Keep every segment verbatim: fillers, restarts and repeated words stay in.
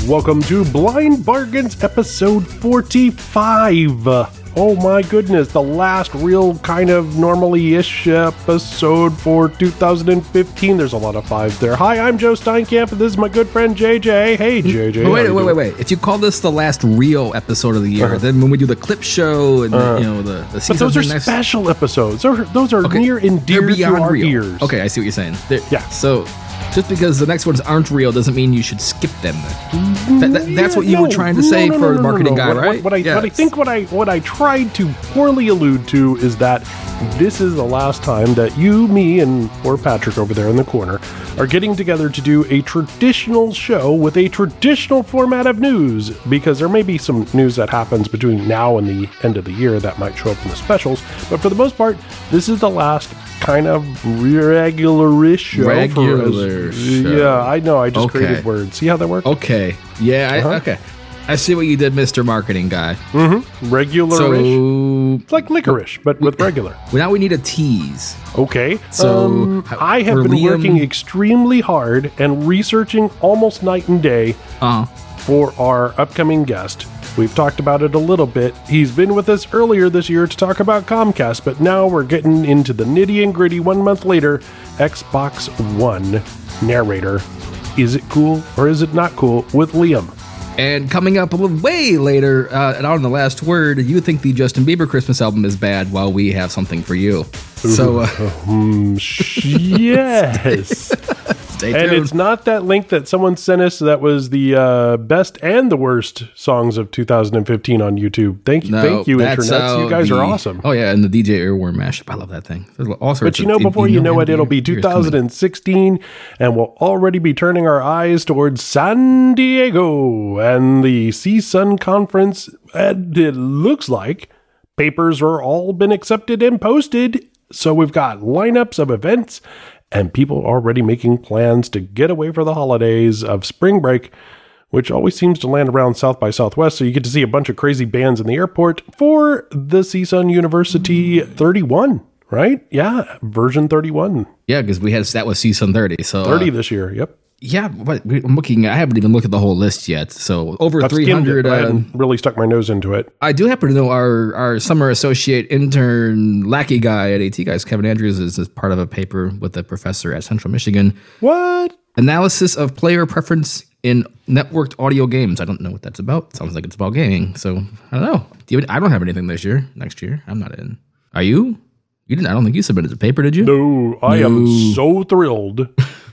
welcome to Blind Bargains episode forty-five. Oh my goodness, the last real kind of normally-ish episode for two thousand fifteen. There's a lot of fives there. Hi, I'm Joe Steinkamp, and this is my good friend J J. Hey, J J. Wait, wait, wait, wait, wait. If you call this the last real episode of the year, uh-huh. then when we do the clip show and uh, you know the, the season, but those are next... special episodes. Those are, those are okay. near and dear to our real. ears. Okay, I see what you're saying. They're, yeah. So. Just because the next ones aren't real doesn't mean you should skip them. That, that, that's what you no, were trying to no, say no, no, for no, the marketing no, no. guy, what, right? What, what, I, yes. what I think what I what I tried to poorly allude to is that this is the last time that you, me, and poor Patrick over there in the corner are getting together to do a traditional show with a traditional format of news, because there may be some news that happens between now and the end of the year that might show up in the specials, but for the most part, this is the last kind of regular-ish show. Regular for show. Yeah, I know. I just okay. created words. See how that works? Okay. Yeah, uh-huh. I, okay. I see what you did, Mister Marketing Guy. Mm-hmm. Regular-ish. So, it's like licorice, but with regular. Well, now we need a tease. Okay. So um, I have been Liam, working extremely hard and researching almost night and day uh-huh. for our upcoming guest. We've talked about it a little bit. He's been with us earlier this year to talk about Comcast, but now we're getting into the nitty and gritty one month later. Xbox One narrator. Is it cool or is it not cool with Liam? And coming up a little way later, uh, and on the last word, you think the Justin Bieber Christmas album is bad while we have something for you. So, uh, um, yes. Stay and tuned. It's not that link that someone sent us that was the uh, best and the worst songs of two thousand fifteen on YouTube. Thank you, no, thank you, internets. You guys the, are awesome. Oh yeah, and the D J Earworm mashup. I love that thing. All sorts but you know, of, before you, you know, know it, it'll be two thousand sixteen, and we'll already be turning our eyes towards San Diego and the C S U N conference. And it looks like papers are all been accepted and posted. So we've got lineups of events and people already making plans to get away for the holidays of spring break, which always seems to land around South by Southwest. So you get to see a bunch of crazy bands in the airport for the C S U N University thirty-one, right? Yeah, version thirty-one. Yeah, because we had that was C S U N thirty. So thirty uh, this year, yep. Yeah, but I'm looking. I haven't even looked at the whole list yet. So over I've three hundred. It, I uh, hadn't really stuck my nose into it. I do happen to know our, our summer associate intern lackey guy at AT Guys, Kevin Andrews, is, is part of a paper with a professor at Central Michigan. What? Analysis of player preference in networked audio games. I don't know what that's about. Sounds like it's about gaming. So I don't know. Do you, I don't have anything this year. Next year, I'm not in. Are you? You didn't. I don't think you submitted the paper, did you? No, I no. am so thrilled.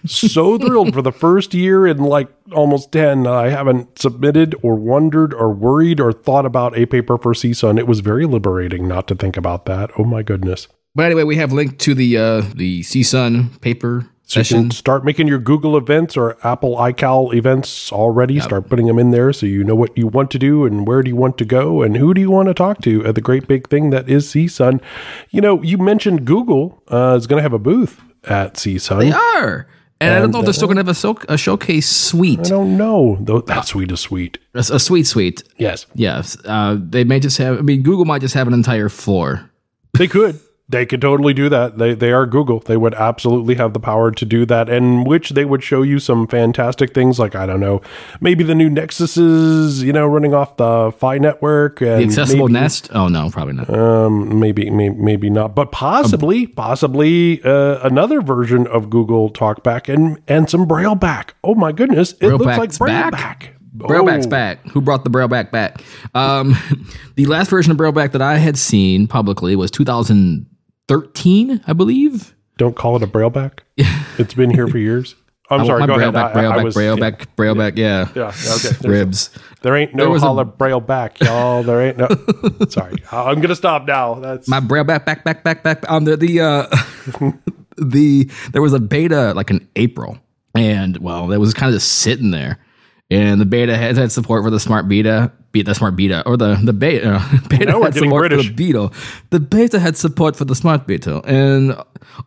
So thrilled for the first year in like almost ten. I haven't submitted or wondered or worried or thought about a paper for C S U N. It was very liberating not to think about that. Oh my goodness. But anyway, we have linked to the uh, the C S U N paper so session. You can start making your Google events or Apple iCal events already. Yep. Start putting them in there so you know what you want to do and where do you want to go and who do you want to talk to at the great big thing that is C S U N. You know, you mentioned Google uh, is going to have a booth at C S U N. They are. And, and I don't know if they're still going to have a, so- a showcase suite. I don't know. Though that suite is sweet. A, a sweet suite. Yes. Yes. Uh, they may just have, I mean, Google might just have an entire floor. They could. They could totally do that. They they are Google. They would absolutely have the power to do that, and which they would show you some fantastic things like, I don't know, maybe the new Nexuses, you know, running off the Fi network. And the accessible maybe, Nest? Oh, no, probably not. Um, maybe, maybe, maybe not. But possibly, um, possibly uh, another version of Google Talkback and, and some Brailleback. Oh, my goodness. It looks like Brailleback. Back? Brailleback's oh. back. Who brought the Brailleback back? Um, the last version of Brailleback that I had seen publicly was two thousand thirteen, I believe. Don't call it a Brailleback. It's been here for years. I'm sorry. Go ahead. Brailleback, Brailleback, was, Brailleback, yeah. Brailleback. Yeah. Yeah. Okay. There's Ribs. A, there ain't no there holla a, Brailleback, y'all. There ain't no. Sorry. I'm gonna stop now. That's my Brailleback, back, back, back, back. On the the uh, the there was a beta like in April, and well, it was kind of just sitting there. And the beta had, had support for the smart beta, be the smart beta, or the the beta. Uh, beta now we're had getting support British. for the Beetle. The beta had support for the smart beta, and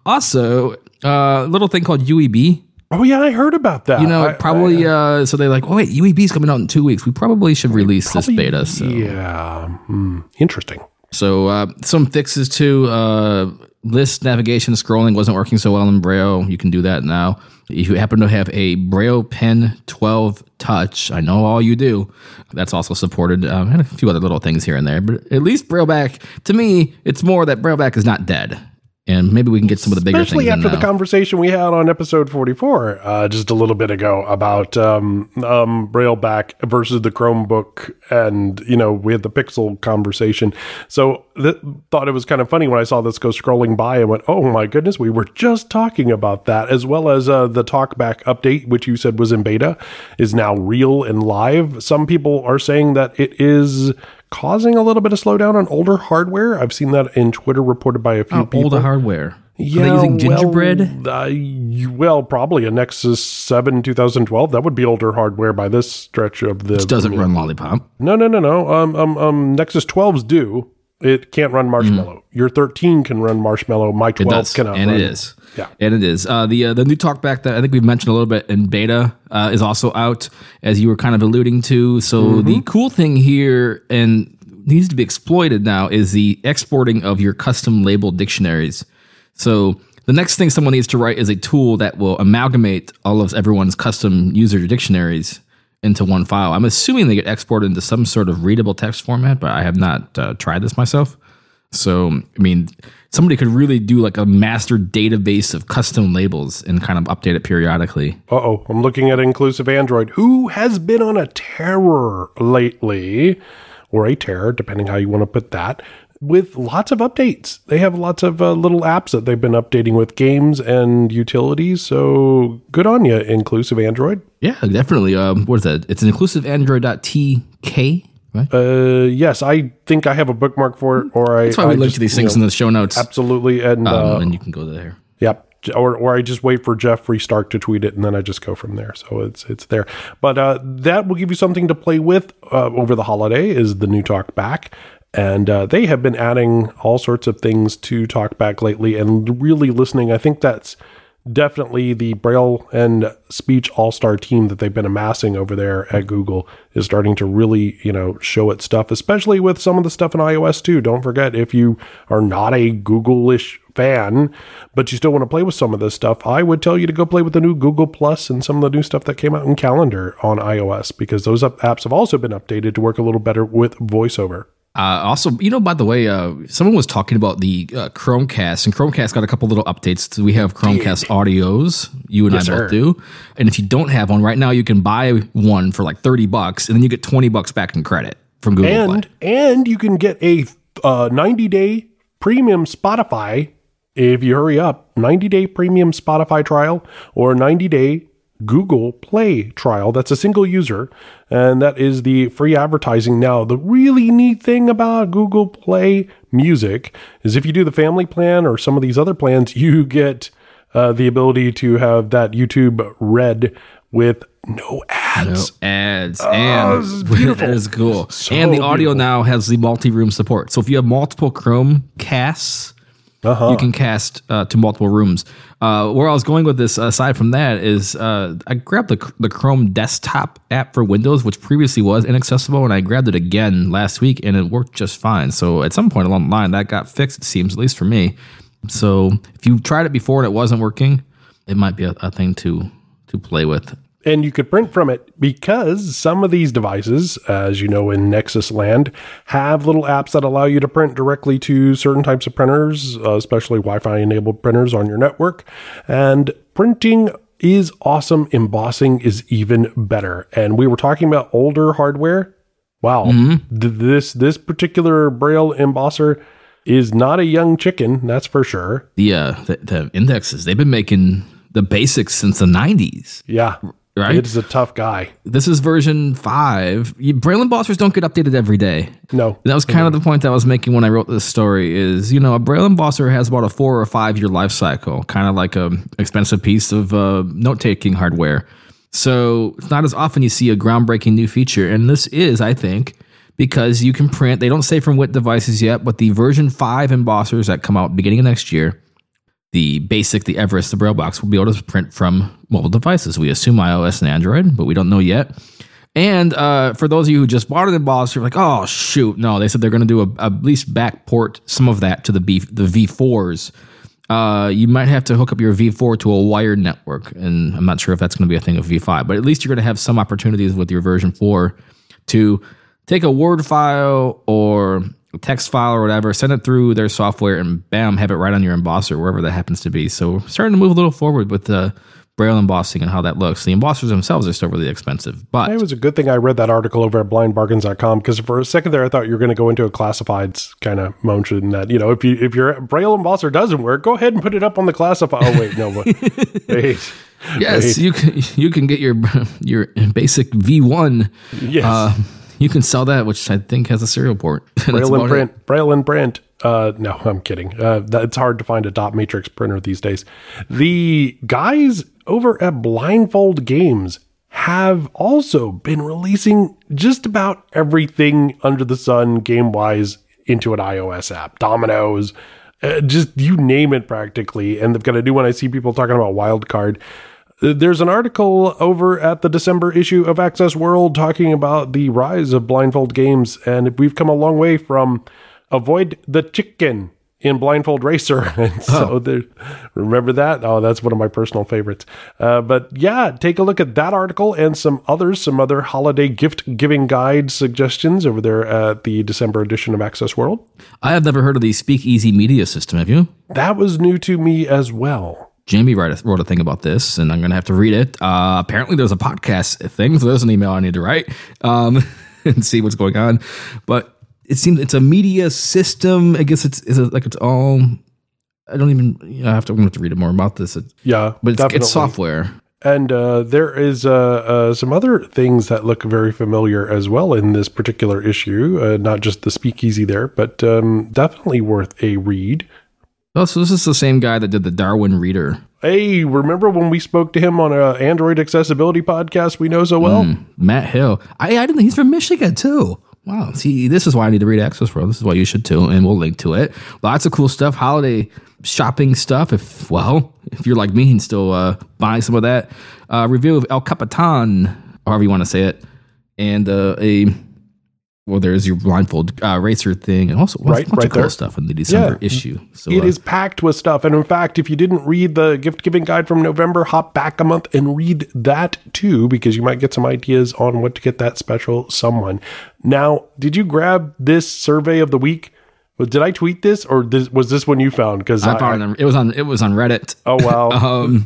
also a uh, little thing called U E B. Oh yeah, I heard about that. You know, I, probably. I, uh, so they're like, "Oh wait, U E B is coming out in two weeks. We probably should release probably, this beta." So yeah, hmm, interesting. So uh, some fixes to uh, list navigation scrolling wasn't working so well in Braille. You can do that now. If you happen to have a Braille Pen twelve Touch, I know all you do, that's also supported. Um, and a few other little things here and there. But at least BrailleBack, to me, it's more that BrailleBack is not dead. And maybe we can get some of the bigger Especially things. Especially after in the now. conversation we had on episode forty-four uh, just a little bit ago about um, um, BrailleBack versus the Chromebook. And, you know, we had the Pixel conversation. So th- thought it was kind of funny when I saw this go scrolling by and went, oh my goodness, we were just talking about that. As well as uh, the TalkBack update, which you said was in beta, is now real and live. Some people are saying that it is causing a little bit of slowdown on older hardware. I've seen that in Twitter reported by a few oh, people. Older hardware. Yeah, Are they using gingerbread? Well, uh, you- well, probably a Nexus seven twenty twelve. That would be older hardware by this stretch of the... Which doesn't run Lollipop. No, no, no, no. Um, um, um, Nexus twelves do. It can't run Marshmallow. Mm. Your thirteen can run Marshmallow. My twelve it does, cannot and run. it is. Yeah. And it is. Uh, the uh, the new TalkBack that I think we've mentioned a little bit in beta uh, is also out, as you were kind of alluding to. So mm-hmm. the cool thing here, and needs to be exploited now, is the exporting of your custom labeled dictionaries. So the next thing someone needs to write is a tool that will amalgamate all of everyone's custom user dictionaries into one file. I'm assuming they get exported into some sort of readable text format, but I have not uh, tried this myself. So, I mean, somebody could really do like a master database of custom labels and kind of update it periodically. Uh-oh, I'm looking at Inclusive Android, who has been on a terror lately, or a terror, depending how you want to put that, with lots of updates. They have lots of uh, little apps that they've been updating with games and utilities. So good on you, Inclusive Android. Yeah, definitely. Um, what is that? It's an inclusive android dot t k, right? Uh, yes, I think I have a bookmark for it. Or I, That's why we I link just, to these things you know, in the show notes. Absolutely. And, um, uh, and you can go there. Yep. Or, or I just wait for Jeffrey Stark to tweet it, and then I just go from there. So it's it's there. But uh, that will give you something to play with uh, over the holiday. Is the new TalkBack. And uh, they have been adding all sorts of things to TalkBack lately and really listening. I think that's definitely the Braille and Speech All-Star team that they've been amassing over there at Google is starting to really, you know, show its stuff, especially with some of the stuff in iOS too. Don't forget, if you are not a Google-ish fan, but you still want to play with some of this stuff, I would tell you to go play with the new Google Plus and some of the new stuff that came out in Calendar on iOS, because those apps have also been updated to work a little better with VoiceOver. Uh, also, you know, by the way, uh, someone was talking about the uh, Chromecast, and Chromecast got a couple little updates. We have Chromecast audios, you and yes, I both sir. do. And if you don't have one right now, you can buy one for like thirty bucks, and then you get twenty bucks back in credit from Google and, Play. And you can get a uh, ninety day premium Spotify if you hurry up. ninety day premium Spotify trial or ninety day Google Play trial. That's a single user, and that is the free advertising. Now, the really neat thing about Google Play Music is if you do the family plan or some of these other plans, you get uh, the ability to have that YouTube Red with no ads. No ads. Oh, and this is beautiful. That is cool. So and the audio beautiful. now has the multi-room support. So if you have multiple Chromecasts, Uh-huh. you can cast uh, to multiple rooms. Uh, where I was going with this, aside from that, is uh, I grabbed the the Chrome desktop app for Windows, which previously was inaccessible, and I grabbed it again last week, and it worked just fine. So at some point along the line, that got fixed, it seems, at least for me. So if you tried it before and it wasn't working, it might be a, a thing to to play with. And you could print from it because some of these devices, as you know, in Nexus land, have little apps that allow you to print directly to certain types of printers, uh, especially Wi-Fi enabled printers on your network. And printing is awesome. Embossing is even better. And we were talking about older hardware. Wow. Mm-hmm. Th- this, this particular Braille embosser is not a young chicken. That's for sure. The, uh, the, the indexes, they've been making the basics since the nineties. Yeah. Right? It is a tough guy. This is version five. You, Braille embossers don't get updated every day. No. And that was kind mm-hmm. of the point that I was making when I wrote this story is, you know, a Braille embosser has about a four or five year life cycle, kind of like a expensive piece of uh, note-taking hardware. So it's not as often you see a groundbreaking new feature. And this is, I think, because you can print, they don't say from what devices yet, but the version five embossers that come out beginning of next year, the basic, the Everest, the Braille Box will be able to print from mobile devices. We assume iOS and Android, but we don't know yet. And uh, for those of you who just bought an embosser, you're like, oh, shoot. No, they said they're going to do a, at least backport some of that to the B, the V fours. Uh, you might have to hook up your V four to a wired network. And I'm not sure if that's going to be a thing of V five. But at least you're going to have some opportunities with your version four to take a Word file or a text file or whatever, send it through their software, and bam, have it right on your embosser, wherever that happens to be. So starting to move a little forward with the Braille embossing and how that looks. The embossers themselves are still really expensive, but it was a good thing I read that article over at blind bargains dot com, because for a second there I thought you were going to go into a classifieds kind of motion that, you know, if you if your Braille embosser doesn't work, go ahead and put it up on the classified. Oh wait, no, wait. Yes, wait. you can you can get your your basic V one. Yes. Uh, you can sell that, which I think has a serial port. Braille and print. It. Braille and print. Uh, no, I'm kidding. Uh, that, it's hard to find a dot matrix printer these days. The guys over at Blindfold Games have also been releasing just about everything under the sun game-wise into an iOS app. Dominoes, uh, just you name it practically. And they've got a new one. I see people talking about Wildcard. There's an article over at the December issue of Access World talking about the rise of Blindfold Games, and we've come a long way from Avoid the Chicken in Blindfold Racer. And so oh. there, remember that? Oh, that's one of my personal favorites. Uh, but yeah, take a look at that article and some others, some other holiday gift giving guide suggestions over there at the December edition of Access World. I have never heard of the Speakeasy Media System. Have you? That was new to me as well. Jamie wrote a, wrote a thing about this, and I'm going to have to read it. Uh, apparently, there's a podcast thing, so there's an email I need to write um, and see what's going on. But it seems it's a media system. I guess it's, it's a, like it's all. I don't even. You know, I have to. I'm going to have to read it more about this. It, yeah, but it's, it's software. And uh, there is uh, uh, some other things that look very familiar as well in this particular issue. Uh, not just the Speakeasy there, but um, definitely worth a read. Oh, so this is the same guy that did the Darwin Reader. Hey, remember when we spoke to him on an Android accessibility podcast we know so well? Mm, Matt Hill. I, I didn't. He's from Michigan too. Wow. See, this is why I need to read Access World. This is why you should too, and we'll link to it. Lots of cool stuff. Holiday shopping stuff. If well, if you're like me and still uh, buying some of that. Uh, review of El Capitan, however you want to say it, and uh, a. Well, there's your Blindfold uh, Racer thing, and also well, right, a bunch right of cool there. stuff in the December yeah. issue. So it uh, is packed with stuff, and in fact, if you didn't read the gift giving guide from November, hop back a month and read that too, because you might get some ideas on what to get that special someone. Now, did you grab this survey of the week? Did I tweet this, or this, was this one you found? Because I, I found I, it was on it was on Reddit. Oh wow! um,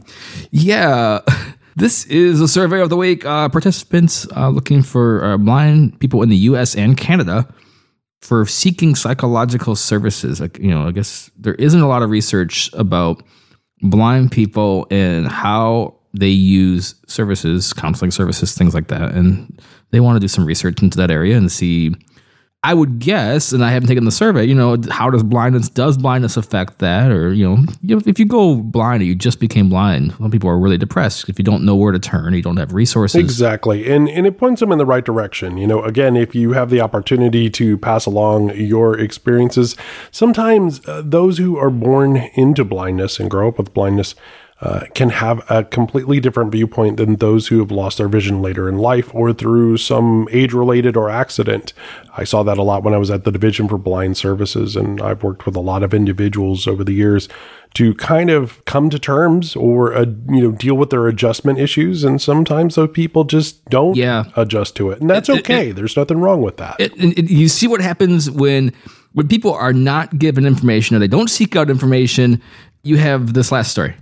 yeah. This is a survey of the week. Uh, participants uh, looking for uh, blind people in the U S and Canada for seeking psychological services. Like, you know, I guess there isn't a lot of research about blind people and how they use services, counseling services, things like that. And they want to do some research into that area and see. I would guess, and I haven't taken the survey, you know, how does blindness, does blindness affect that? Or, you know, if you go blind or you just became blind, some people are really depressed if you don't know where to turn, you don't have resources. Exactly. And and it points them in the right direction. You know, again, if you have the opportunity to pass along your experiences, sometimes uh, those who are born into blindness and grow up with blindness Uh, can have a completely different viewpoint than those who have lost their vision later in life or through some age-related or accident. I saw that a lot when I was at the Division for Blind Services, and I've worked with a lot of individuals over the years to kind of come to terms or uh, you know deal with their adjustment issues, and sometimes those people just don't yeah. adjust to it, and that's okay. It, it, There's nothing wrong with that. It, it, you see what happens when when people are not given information or they don't seek out information. You have this last story.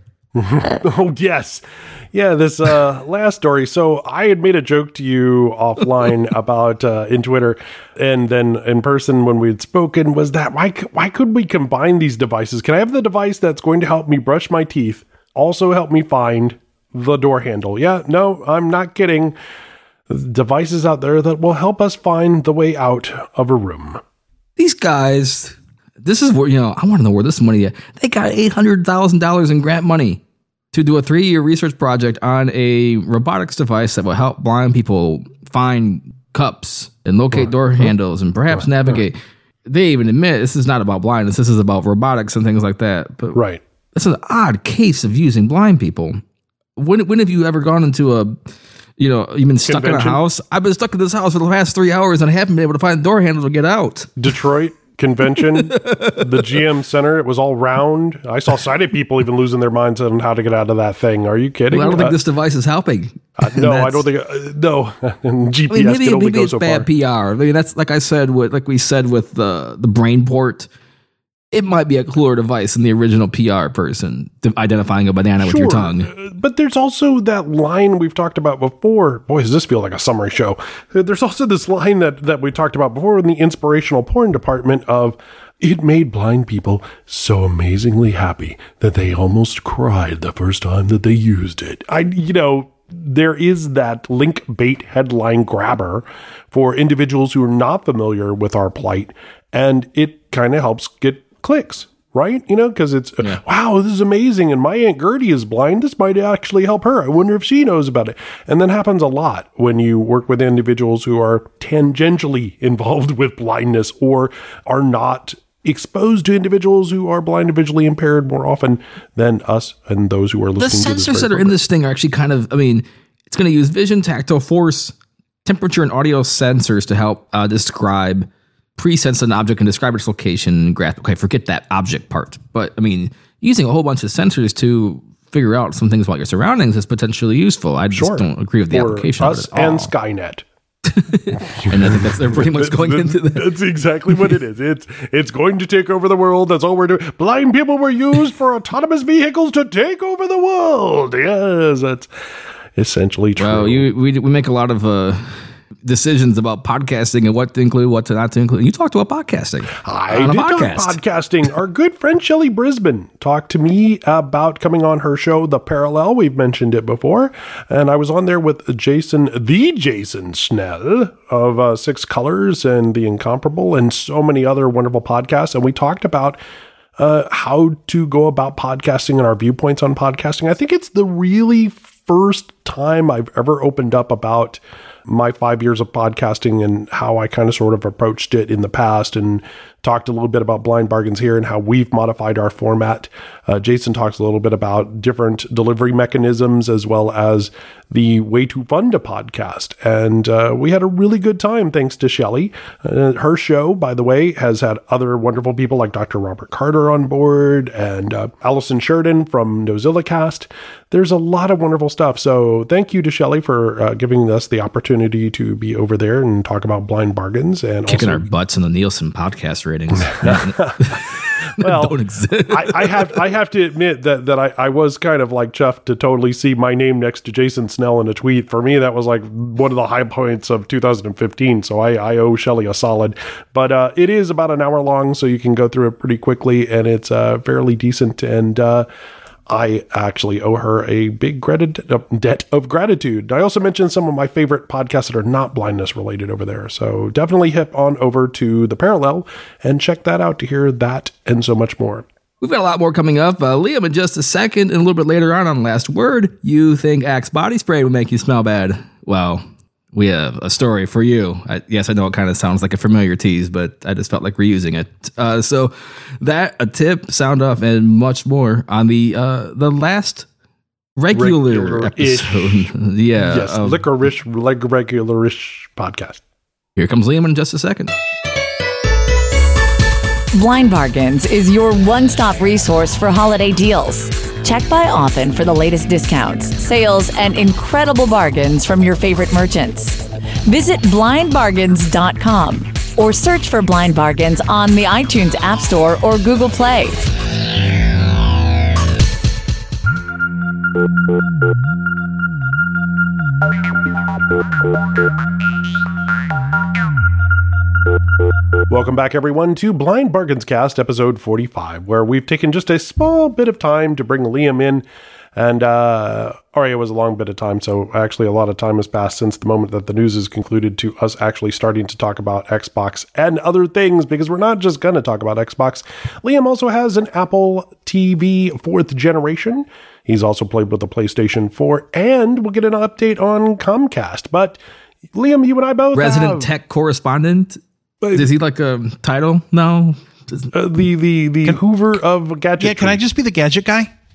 Oh, yes. Yeah, this uh, last story. So I had made a joke to you offline about uh, in Twitter and then in person when we had spoken was that why, why could we combine these devices? Can I have the device that's going to help me brush my teeth, also help me find the door handle? Yeah, no, I'm not kidding. Devices out there that will help us find the way out of a room. These guys... This is where, you know, I want to know where this money is. They got eight hundred thousand dollars in grant money to do a three-year research project on a robotics device that will help blind people find cups and locate door handles and perhaps navigate. They even admit this is not about blindness. This is about robotics and things like that. But right. It's an odd case of using blind people. When when have you ever gone into a you know, you've been stuck Convention. in a house. I've been stuck in this house for the past three hours and I haven't been able to find the door handle to get out. Detroit Convention, the G M Center, it was all round. I saw sighted people even losing their minds on how to get out of that thing. Are you kidding? Well, I don't uh, think this device is helping. Uh, no, I don't think. Uh, no, and G P S I mean, maybe, can only maybe go it's so bad far. P R. I mean, that's like I said with like we said with the the brain port. It might be a cooler device than the original P R person identifying a banana sure, with your tongue. Uh, but there's also that line we've talked about before. Boy, does this feel like a summary show. There's also this line that, that we talked about before in the inspirational porn department of, it made blind people so amazingly happy that they almost cried the first time that they used it. I, you know, there is that link bait headline grabber for individuals who are not familiar with our plight, and it kind of helps get clicks, right? You know, because it's, yeah. wow, this is amazing. And my Aunt Gertie is blind. This might actually help her. I wonder if she knows about it. And that happens a lot when you work with individuals who are tangentially involved with blindness or are not exposed to individuals who are blind and visually impaired more often than us and those who are listening to this. The sensors that are in this thing are actually kind of, I mean, it's going to use vision, tactile force, temperature, and audio sensors to help uh, describe pre-sense an object and describe its location, grasp. Okay, forget that object part. But I mean, using a whole bunch of sensors to figure out some things about your surroundings is potentially useful. I just sure. don't agree with the For application us of it at all. And Skynet. And I think that's they're pretty much going that's, into that. That's exactly what it is. It's it's going to take over the world. That's all we're doing. Blind people were used for autonomous vehicles to take over the world. Yes, that's essentially true. Well, you we we make a lot of uh, decisions about podcasting and what to include, what to not to include. You talked about podcasting. I did podcast. talk podcasting. Our good friend Shelley Brisbane talked to me about coming on her show, The Parallel. We've mentioned it before. And I was on there with Jason, the Jason Snell of uh, Six Colors and The Incomparable and so many other wonderful podcasts. And we talked about uh, how to go about podcasting and our viewpoints on podcasting. I think it's the really first time I've ever opened up about my five years of podcasting and how I kind of sort of approached it in the past, and talked a little bit about Blind Bargains here and how we've modified our format. Uh, Jason talks a little bit about different delivery mechanisms as well as the way to fund a podcast. And uh, we had a really good time thanks to Shelley. Uh, her show, by the way, has had other wonderful people like Doctor Robert Carter on board and uh, Allison Sheridan from NozillaCast. There's a lot of wonderful stuff. So thank you to Shelley for uh, giving us the opportunity to be over there and talk about Blind Bargains and kicking also- our butts in the Nielsen podcast ratings. Well, don't exist. I, I have I have to admit that that I, I was kind of like chuffed to totally see my name next to Jason Snell in a tweet. For me, that was like one of the high points of two thousand fifteen. So I, I owe Shelley a solid. But uh, it is about an hour long, so you can go through it pretty quickly, and it's uh, fairly decent. And uh, I actually owe her a big grat- debt of gratitude. I also mentioned some of my favorite podcasts that are not blindness related over there. So definitely hip on over to The Parallel and check that out to hear that and so much more. We've got a lot more coming up. Uh, Liam, in just a second, and a little bit later on on Last Word, you think Axe body spray would make you smell bad. Well, we have a story for you. I, yes, I know it kind of sounds like a familiar tease, but I just felt like reusing it. Uh, so that, a tip, sound off, and much more on the uh, the last regular Regular-ish. episode. yeah. Yes, of, licorice, leg regular-ish podcast. Here comes Liam in just a second. Blind Bargains is your one-stop resource for holiday deals. Check by often for the latest discounts, sales, and incredible bargains from your favorite merchants. Visit blind bargains dot com or search for Blind Bargains on the iTunes App Store or Google Play. Welcome back, everyone, to Blind Bargains Cast, episode forty-five, where we've taken just a small bit of time to bring Liam in. And, uh, or it was a long bit of time, so actually a lot of time has passed since the moment that the news is concluded to us actually starting to talk about Xbox and other things, because we're not just going to talk about Xbox. Liam also has an Apple T V fourth generation. He's also played with the PlayStation four, and we'll get an update on Comcast. But, Liam, you and I both Resident have... tech correspondent. Is he like a title? No. Uh, the the the can, Hoover of gadget. Yeah, can I just be the gadget guy?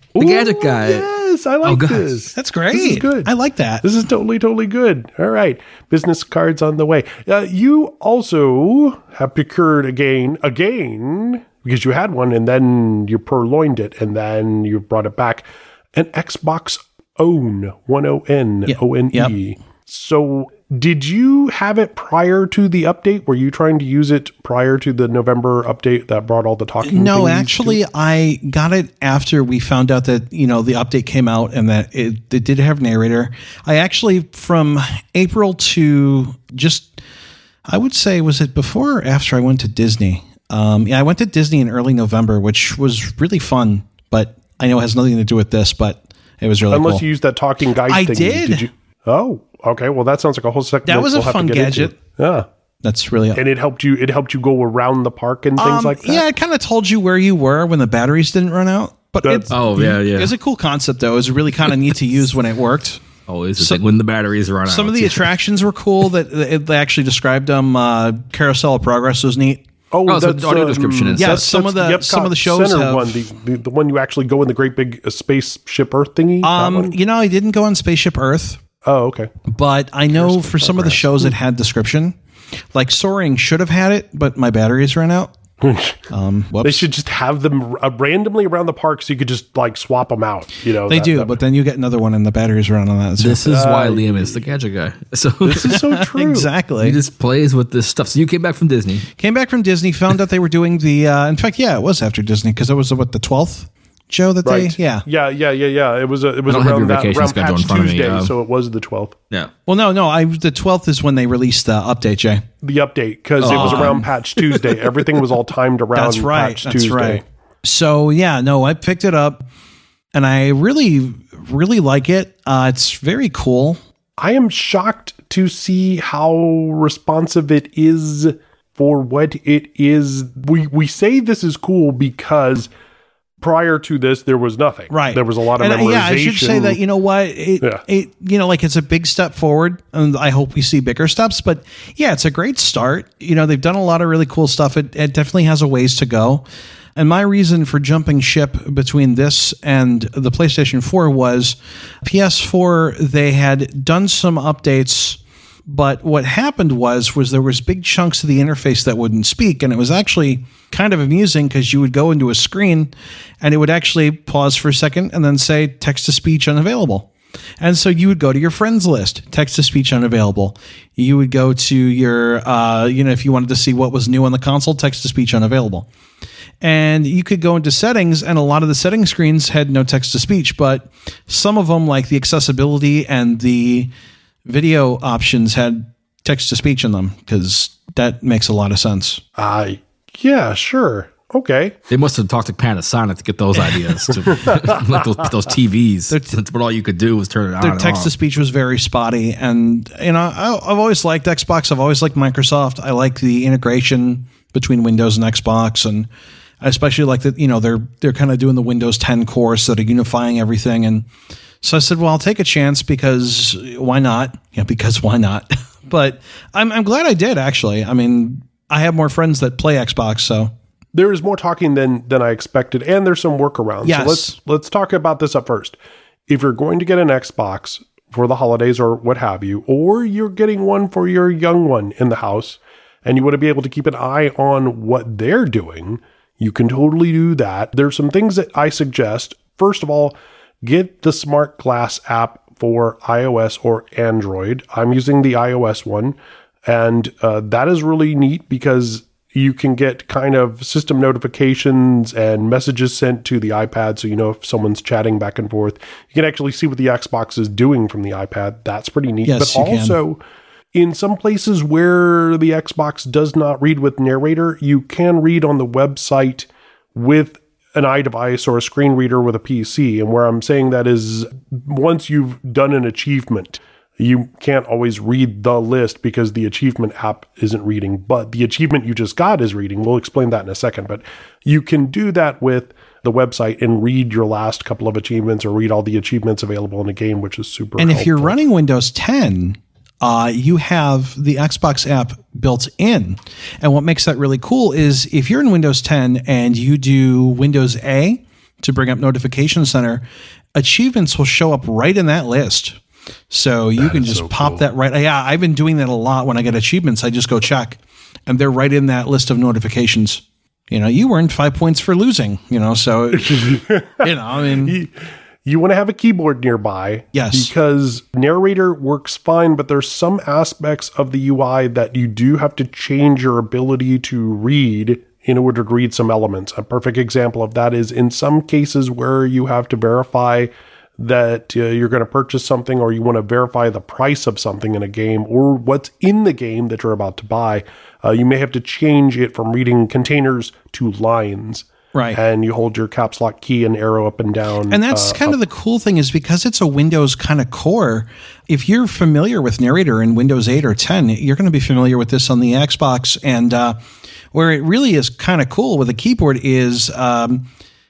The Gadget Guy. Yes, I like Oh, gosh. this. That's great. This is good. I like that. This is totally, totally good. All right. Business cards on the way. Uh, you also have procured again, again, because you had one and then you purloined it and then you brought it back, an Xbox One, one O N, Yep. O N E. Yep. So did you have it prior to the update? Were you trying to use it prior to the November update that brought all the talking No, thingies actually, to- I got it after we found out that, you know, the update came out and that it, it did have narrator. I actually, from April to just, I would say, was it before or after I went to Disney? Um, yeah, I went to Disney in early November, which was really fun, but I know it has nothing to do with this, but it was really Unless cool. you used that talking guide I thingy. did. you? Oh, okay. Well, that sounds like a whole second. That was a we'll have to fun get gadget. into. Yeah. That's really And it helped you. It helped you go around the park and things Um, like that. Yeah, it kind of told you where you were when the batteries didn't run out. But That's- it's, Oh, yeah, yeah. it was a cool concept, though. It was really kind of neat to use when it worked. Always. It's like when the batteries run out. Some of the attractions were cool that that they actually described them. Uh, Carousel of Progress was neat. Oh, Oh, so that's the audio um, description is- Yeah, that's- some that's of the- some of the Epcot shows Center have- one, the, the the one you actually go in the great big uh, spaceship Earth thingy. that Um, one? you know, I didn't go on Spaceship Earth, Oh, okay. but I know for some of the shows it had description. Like Soaring should have had it, but my batteries ran out. Um, whoops. They should just have them uh, randomly around the park so you could just like swap them out. You know, They that- do, that- but then you get another one and the batteries run on that. So. This is why Liam is the Gadget Guy. So this is so true. exactly. he just plays with this stuff. So you came back from Disney. Came back from Disney, found out they were doing the. Uh, in fact, yeah, it was after Disney because it was what the twelfth show that Right. they. Yeah. Yeah. Yeah. Yeah. Yeah. It was a, it was I don't have around your that vacation around schedule Patch in front of me, Tuesday, um, so it was the twelfth. Yeah. Well, no, no. I the twelfth is when they released the update, Jay. The update because it was around Patch Tuesday. Everything was all timed around. That's right. Patch That's Tuesday. right. So yeah, no, I picked it up, and I really, really like it. Uh, it's very cool. I am shocked to see how responsive it is for what it is. We we say this is cool because prior to this there was nothing. Right. There was a lot of and, memorization. yeah, I should say that, you know what, it, Yeah. it, you know, like it's a big step forward, and I hope we see bigger steps. But yeah, it's a great start. You know, they've done a lot of really cool stuff. It, it definitely has a ways to go. And my reason for jumping ship between this and the PlayStation four was P S four. They had done some updates. But what happened was, was there was big chunks of the interface that wouldn't speak. And it was actually kind of amusing because you would go into a screen and it would actually pause for a second and then say text to speech unavailable. And so you would go to your friends list, text to speech unavailable. You would go to your, uh, you know, if you wanted to see what was new on the console, text to speech unavailable. And you could go into settings, and a lot of the setting screens had no text to speech, but some of them, like the accessibility and the video options, had text to speech in them because that makes a lot of sense. Uh, yeah, sure. Okay. They must have talked to Panasonic to get those ideas, to, like those, those T Vs. That's what all you could do was turn it on. Their and text off. to speech was very spotty, and you know I, I've always liked Xbox. I've always liked Microsoft. I like the integration between Windows and Xbox, and I especially like that. You know they're they're kind of doing the Windows ten course that are unifying everything, and so I said, well, I'll take a chance because why not? Yeah, because why not? But I'm I'm glad I did actually. I mean, I have more friends that play Xbox, so. There is more talking than than I expected, and there's some workarounds. Yes. So let's let's talk about this up first. If you're going to get an Xbox for the holidays or what have you, or you're getting one for your young one in the house, and you want to be able to keep an eye on what they're doing, you can totally do that. There's some things that I suggest. First of all, get the Smart Glass app for iOS or Android. I'm using the iOS one, and uh, that is really neat because you can get kind of system notifications and messages sent to the iPad. So, you know, if someone's chatting back and forth, you can actually see what the Xbox is doing from the iPad. That's pretty neat. Yes, but you can. also in some places where the Xbox does not read with narrator, you can read on the website with an iDevice or a screen reader with a P C. And where I'm saying that is once you've done an achievement, you can't always read the list because the achievement app isn't reading, but the achievement you just got is reading. We'll explain that in a second, but you can do that with the website and read your last couple of achievements or read all the achievements available in a game, which is super And if you're helpful. running Windows ten, uh, you have the Xbox app built in. And what makes that really cool is if you're in Windows ten and you do Windows A, to bring up Notification Center, achievements will show up right in that list. So you that can just so pop cool. that right. Yeah, I've been doing that a lot when I get achievements. I just go check, and they're right in that list of notifications. You know, you earned five points for losing, you know, so, you know, I mean. You, you want to have a keyboard nearby. Yes. Because narrator works fine, but there's some aspects of the U I that you do have to change your ability to read in order to read some elements. A perfect example of that is in some cases where you have to verify that uh, you're going to purchase something, or you want to verify the price of something in a game, or what's in the game that you're about to buy, uh, you may have to change it from reading containers to lines. Right. And you hold your caps lock key and arrow up and down. And that's uh, kind up. of the cool thing is because it's a Windows kind of core, if you're familiar with Narrator in Windows eight or ten, you're going to be familiar with this on the Xbox. And uh, where it really is kind of cool with a keyboard is um,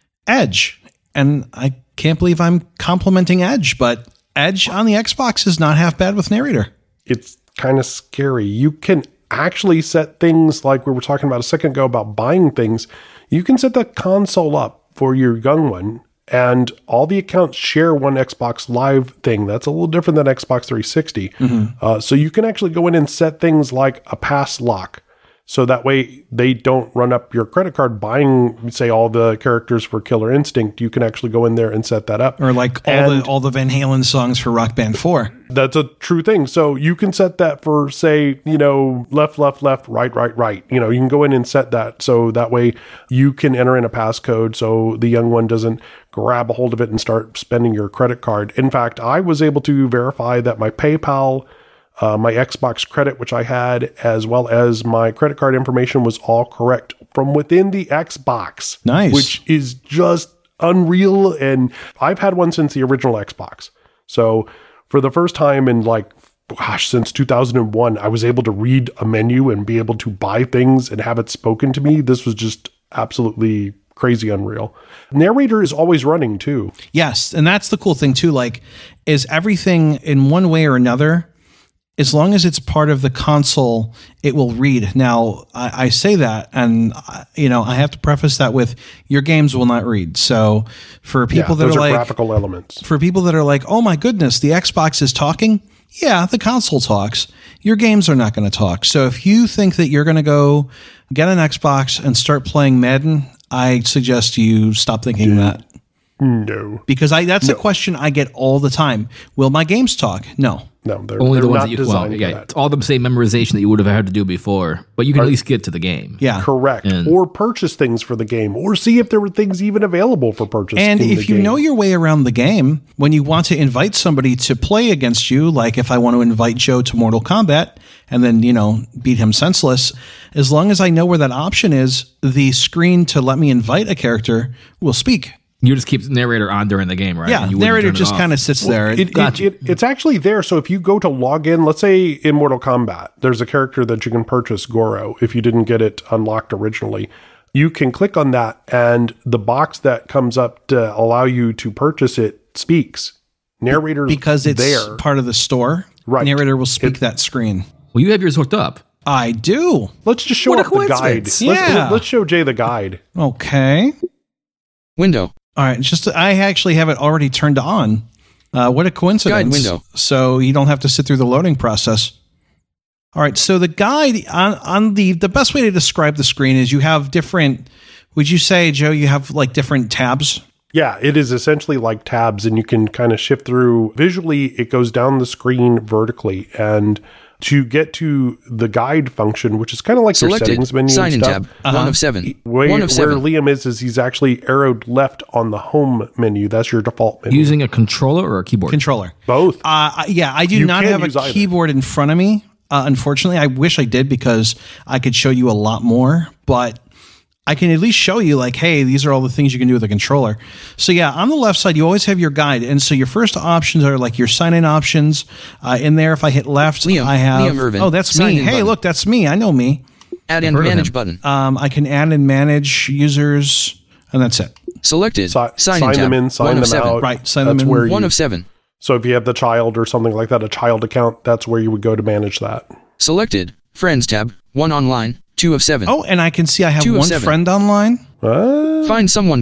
Edge. And I can't believe I'm complimenting Edge, but Edge on the Xbox is not half bad with Narrator. It's kind of scary. You can actually set things like we were talking about a second ago about buying things. You can set the console up for your young one, and all the accounts share one Xbox Live thing. That's a little different than Xbox three sixty. Mm-hmm. Uh, so you can actually go in and set things like a pass lock. So that way they don't run up your credit card buying, say, all the characters for Killer Instinct. You can actually go in there and set that up. Or like all and the all the Van Halen songs for Rock Band four. That's a true thing. So you can set that for, say, you know, left, left, left, right, right, right. You know, you can go in and set that. So that way you can enter in a passcode so the young one doesn't grab a hold of it and start spending your credit card. In fact, I was able to verify that my PayPal, Uh, my Xbox credit, which I had, as well as my credit card information was all correct from within the Xbox. Nice. Which is just unreal. And I've had one since the original Xbox. So for the first time in like, gosh, since two thousand one, I was able to read a menu and be able to buy things and have it spoken to me. This was just absolutely crazy unreal. Narrator is always running too. Yes. And that's the cool thing too. Like, is everything in one way or another, as long as it's part of the console, it will read. Now, I, I say that, and uh, you know, I have to preface that with your games will not read. So, for people yeah, that those are, are like graphical elements, for people that are like, oh my goodness, the Xbox is talking. Yeah, the console talks. Your games are not going to talk. So, if you think that you're going to go get an Xbox and start playing Madden, I suggest you stop thinking yeah. that. No, because I that's no. a question I get all the time. Will my games talk? No. No, they're only they're the ones not that you designed well, for yeah, that. it's all the same memorization that you would have had to do before, but you can at least get to the game. Yeah, correct. And, or purchase things for the game, or see if there were things even available for purchase. And in if the you game. know your way around the game, when you want to invite somebody to play against you, like if I want to invite Joe to Mortal Kombat and then, you know, beat him senseless, as long as I know where that option is, the screen to let me invite a character will speak. You just keep the narrator on during the game, right? Yeah, narrator just kind of sits there. It, it, it, it's actually there. So if you go to log in, let's say in Mortal Kombat, there's a character that you can purchase, Goro, if you didn't get it unlocked originally. You can click on that, and the box that comes up to allow you to purchase it speaks. Narrator's because it's there. part of the store. Right. Narrator will speak it, that screen. Well, you have yours hooked up. I do. Let's just show What up the guide. Let's, Yeah. let's show Jay the guide. Okay. Window. All right, it's just I actually have it already turned on. Uh, what a coincidence! Guide window. So you don't have to sit through the loading process. All right, so the guide on on the the best way to describe the screen is you have different. Would you say, Joe, you have like different tabs? Yeah, it is essentially like tabs, and you can kind of shift through. Visually, it goes down the screen vertically, and to get to the guide function, which is kind of like Selected. your settings menu Sign and in stuff. tab. Uh-huh. One of seven. Where, One of seven. where Liam is, is he's actually arrowed left on the home menu. That's your default menu. Using a controller or a keyboard? Controller. Both. Uh, yeah, I do You not can have a use either. keyboard in front of me. Uh, unfortunately, I wish I did because I could show you a lot more, but I can at least show you like, hey, these are all the things you can do with a controller. So yeah, on the left side, you always have your guide. And so your first options are like your sign-in options. Uh, in there, if I hit left, Liam, I have, Liam Irvin, oh, that's sign me. in Hey, button. look, that's me. I know me. Add and Heard of manage him. button. Um, I can add and manage users, and that's it. Selected. Si- sign sign in tab. them in, sign One them of seven. out. Right, sign That's them in. where you, One of seven. So if you have the child or something like that, a child account, that's where you would go to manage that. Selected. Friends tab. One online. Two of seven. Oh, and I can see I have Two of one seven. friend online. Uh, Find someone button.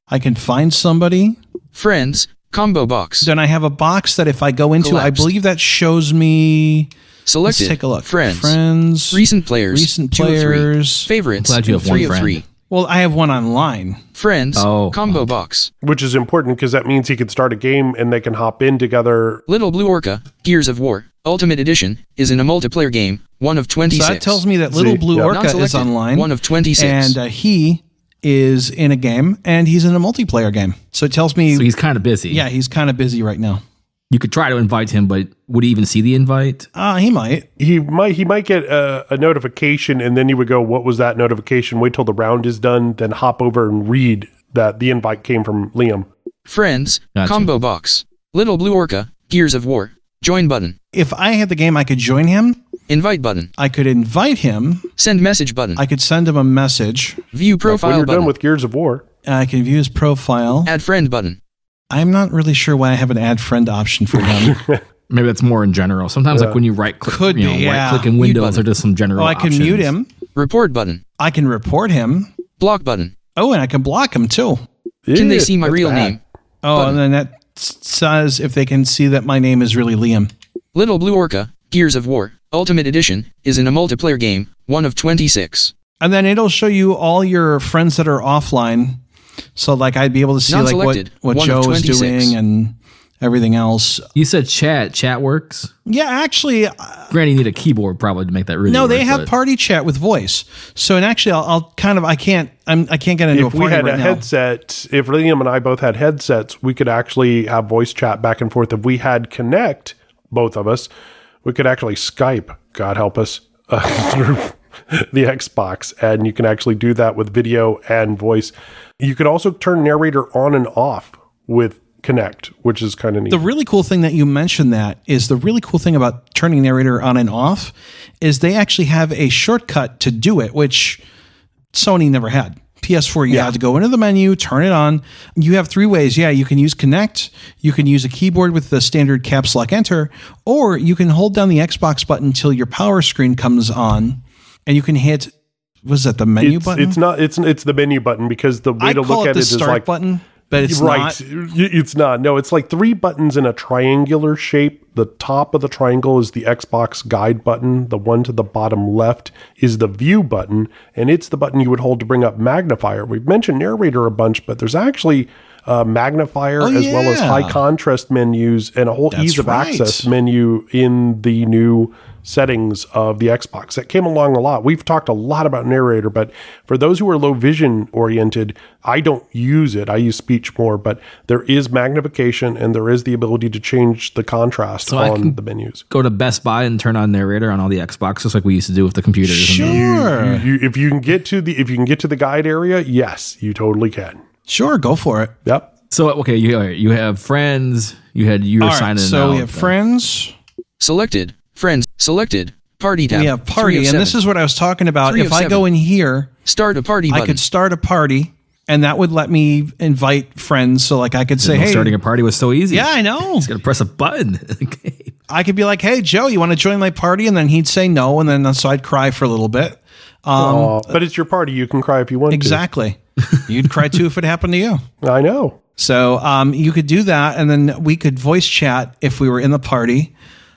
I can find somebody. Friends, combo box. Then I have a box that if I go into, Collapsed. I believe that shows me. Selected. Let's take a look. Friends. Friends. Recent players. Recent two of three. players. Favorites. I'm glad you have three one of friend. three. Well, I have one online. Friends. Oh, combo box. Which is important because that means he could start a game and they can hop in together. Little Blue Orca, Gears of War, Ultimate Edition, is in a multiplayer game, one of twenty-six. So that tells me that Little See, Blue yeah. Orca is Non-selected, online. one of twenty-six. And uh, he is in a game, and he's in a multiplayer game. So it tells me, So he's kind of busy. yeah, he's kind of busy right now. You could try to invite him, but would he even see the invite? Uh, he might. He might he might get a, a notification and then you would go, what was that notification? Wait till the round is done, then hop over and read that the invite came from Liam. Friends, Gotcha. combo box. Little Blue Orca, Gears of War, join button. If I had the game, I could join him. Invite button. I could invite him. Send message button. I could send him a message. View Like profile when you're button. done with Gears of War. I can view his profile. Add friend button. I'm not really sure why I have an add friend option for him. Maybe that's more in general. Sometimes, Yeah. like when you right click, Could you know, be, yeah. right click in Mute Windows, button. or just some general. Oh, I can options. mute him. Report button. I can report him. Block button. Oh, and I can block him too. Can they Yeah, see my that's real bad. name? Oh, Button. and then that s- says if they can see that my name is really Liam. Little Blue Orca, Gears of War, Ultimate Edition, is in a multiplayer game, one of twenty-six. And then it'll show you all your friends that are offline. So like I'd be able to see like what, Non-selected. what One of Joe is twenty-six. doing and everything else. You said chat. Chat works. Yeah, actually, uh, Granted, you need a keyboard probably to make that really. no, work, they have but- party chat with voice. So and actually, I'll, I'll kind of I can't I'm I can't get into If a we party had right a now. headset, if Liam and I both had headsets, we could actually have voice chat back and forth. If we had Connect, both of us, we could actually Skype, God help us, uh, through the Xbox. And you can actually do that with video and voice. You could also turn narrator on and off with Connect, which is kind of neat. The really cool thing that you mentioned that is the really cool thing about turning narrator on and off is they actually have a shortcut to do it, which Sony never had. P S four, you Yeah. have to go into the menu, turn it on. You have three ways. Yeah, you can use Connect, you can use a keyboard with the standard caps lock enter, or you can hold down the Xbox button until your power screen comes on, and you can hit, was that the menu it's, button? it's not, it's, it's the menu button because the way I to call look it at the it is start like, button, but it's right. not. Y- It's not. No, it's like three buttons in a triangular shape. The top of the triangle is the Xbox guide button. The one to the bottom left is the view button, and it's the button you would hold to bring up magnifier. We've mentioned narrator a bunch, but there's actually a magnifier Oh, as well as yeah. high contrast menus and a whole That's ease of right. access menu in the new settings of the Xbox. That came along a lot. We've talked a lot about narrator, but for those who are low vision oriented, I don't use it. I use speech more, but there is magnification and there is the ability to change the contrast So I on can- the menus. Go to Best Buy and turn on narrator on all the Xboxes, like we used to do with the computers. and the- Sure. You, if you can get to the if you can get to the guide area, yes, you totally can. Sure, go for it. Yep. So okay, you you have friends. You had you were All right, signing so out. we have friends. Selected. Friends. Selected. Party tab. We have Three party, of and this seven. is what I was talking about. Three If of I seven. go in here, Start a party button. I could start a party, and that would let me invite friends. So, like, I could say, You know, "Hey, starting a party was so easy. yeah, I know." Just gotta press a button. Okay. I could be like, "Hey, Joe, you want to join my party?" And then he'd say no, and then so I'd cry for a little bit. Um, Aw, but it's your party. You can cry if you want exactly. You'd cry too if it happened to you. to. I know. So um, you could do that, and then we could voice chat if we were in the party.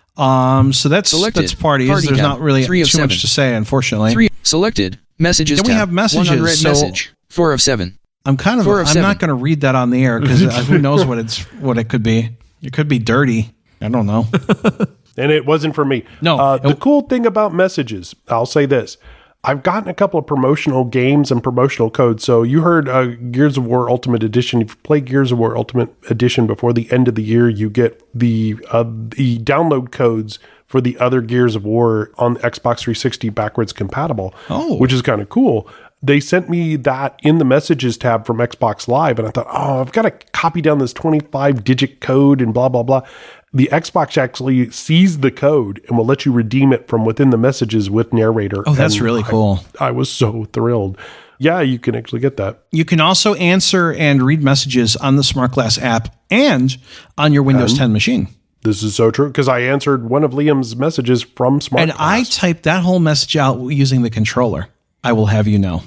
Um, so that's Selected. that's parties. Party There's tab. not really Three too of seven. much to say, unfortunately. Three. Selected. Messages Then we tab. have messages, One unread so- message. Four of seven. I'm kind of. Four of I'm seven. not going to read that on the air because who knows what it's what it could be. It could be dirty. I don't know. And it wasn't for me. No, Uh, the it- cool thing about messages, I'll say this. I've gotten a couple of promotional games and promotional codes. So you heard uh, Gears of War Ultimate Edition. If you play Gears of War Ultimate Edition before the end of the year, you get the uh, the download codes for the other Gears of War on the Xbox three sixty backwards compatible, Oh. which is kind of cool. They sent me that in the messages tab from Xbox Live, and I thought, oh, I've got to copy down this twenty-five digit code and blah, blah, blah. The Xbox actually sees the code and will let you redeem it from within the messages with narrator. Oh, that's And really I- cool. I was so thrilled. Yeah, you can actually get that. You can also answer and read messages on the Smart Glass app and on your Windows ten machine. This is so true because I answered one of Liam's messages from Smart And I typed that whole message out using the controller. I will have you know.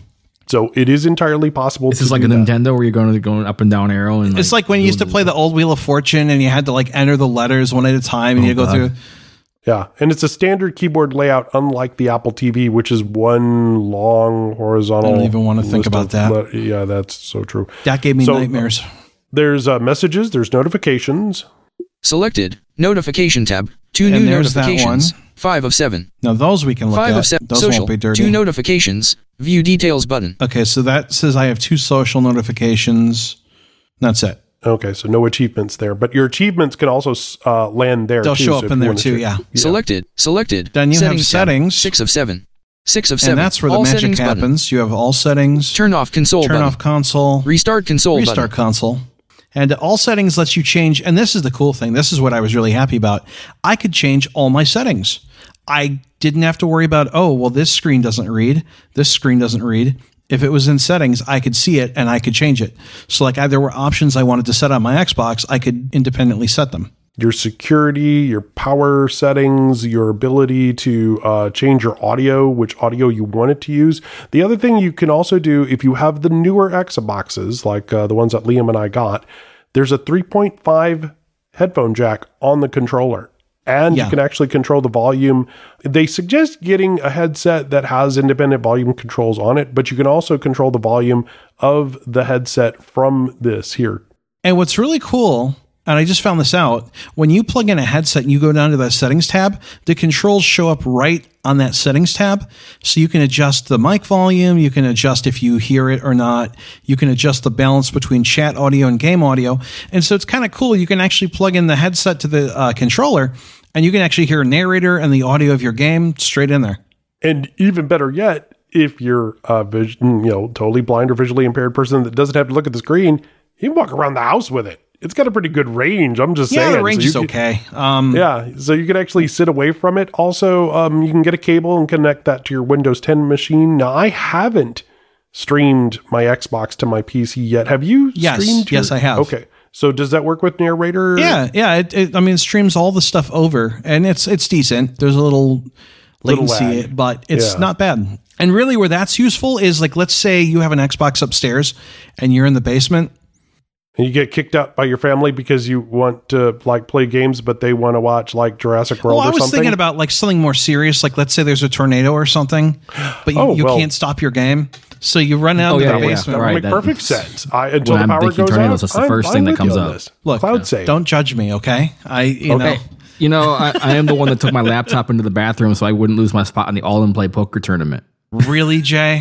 So it is entirely possible. This to is like do a that. Nintendo where you're going to going up and down arrow, and It's like when you used to play the old Wheel of Fortune and you had to like enter the letters one at a time and Oh, you go God. through. Yeah, and it's a standard keyboard layout, unlike the Apple T V, which is one long horizontal. I don't even want to think list about of that. le- yeah, that's so true. That gave me So, nightmares. There's uh, messages, there's notifications. Selected. Notification tab. Two And new there's that notifications. one. Five of seven. Now those we can look Five at. of seven. Those Social. won't be dirty. Two notifications. View details button. Okay, so that says I have two social notifications. That's it. Okay, so no achievements there, but your achievements can also uh, land there. They'll too, show so up if in you there wanna too, check- yeah. Selected. Selected. Then you have tab. settings. Six of seven. Six of seven. And that's where the All magic settings happens. button. You have all settings, Turn off console turn button. off console, Restart console restart button. console. And all settings lets you change. And this is the cool thing. This is what I was really happy about. I could change all my settings. I didn't have to worry about, oh, well, this screen doesn't read. This screen doesn't read. If it was in settings, I could see it and I could change it. So like either were options I wanted to set on my Xbox, I could independently set them. Your security, your power settings, your ability to uh, change your audio, which audio you want it to use. The other thing you can also do if you have the newer Xboxes, like uh, the ones that Liam and I got, there's a three point five headphone jack on the controller. And Yeah. you can actually control the volume. They suggest getting a headset that has independent volume controls on it, but you can also control the volume of the headset from this here. And what's really cool, and I just found this out, when you plug in a headset and you go down to that settings tab, the controls show up right on that settings tab. So you can adjust the mic volume, you can adjust if you hear it or not, you can adjust the balance between chat audio and game audio. And so it's kind of cool. You can actually plug in the headset to the uh, controller and you can actually hear a narrator and the audio of your game straight in there. And even better yet, if you're a vis- you know, totally blind or visually impaired person that doesn't have to look at the screen, you can walk around the house with it. It's got a pretty good range. I'm just Yeah, saying. the range So is you okay. Um, Can, yeah, so you can actually sit away from it. Also, um, you can get a cable and connect that to your Windows ten machine. Now, I haven't streamed my Xbox to my P C yet. Have you Yes, streamed? your- yes, I have. Okay. So does that work with Narrator? Yeah, yeah. It, it, I mean, it streams all the stuff over, and it's it's decent. There's a little Little latency, lag. but it's Yeah. not bad. And really, where that's useful is like, let's say you have an Xbox upstairs, and you're in the basement. And you get kicked out by your family because you want to like play games, but they want to watch like Jurassic World Well, I or was something. thinking about like something more serious. Like, let's say there's a tornado or something, but you, Oh, you well. can't stop your game, so you run out Oh, to yeah, the yeah, yeah. basement. That Right, would make that- perfect sense. I, until When the I'm power thinking goes tornadoes, out, that's the I'm- first I'm thing that with you comes on up. this. Look, Cloud save. don't judge me, okay? I, you Okay. know, You know, I, I am the one that took my laptop into the bathroom so I wouldn't lose my spot in the all in play poker tournament. really, Jay,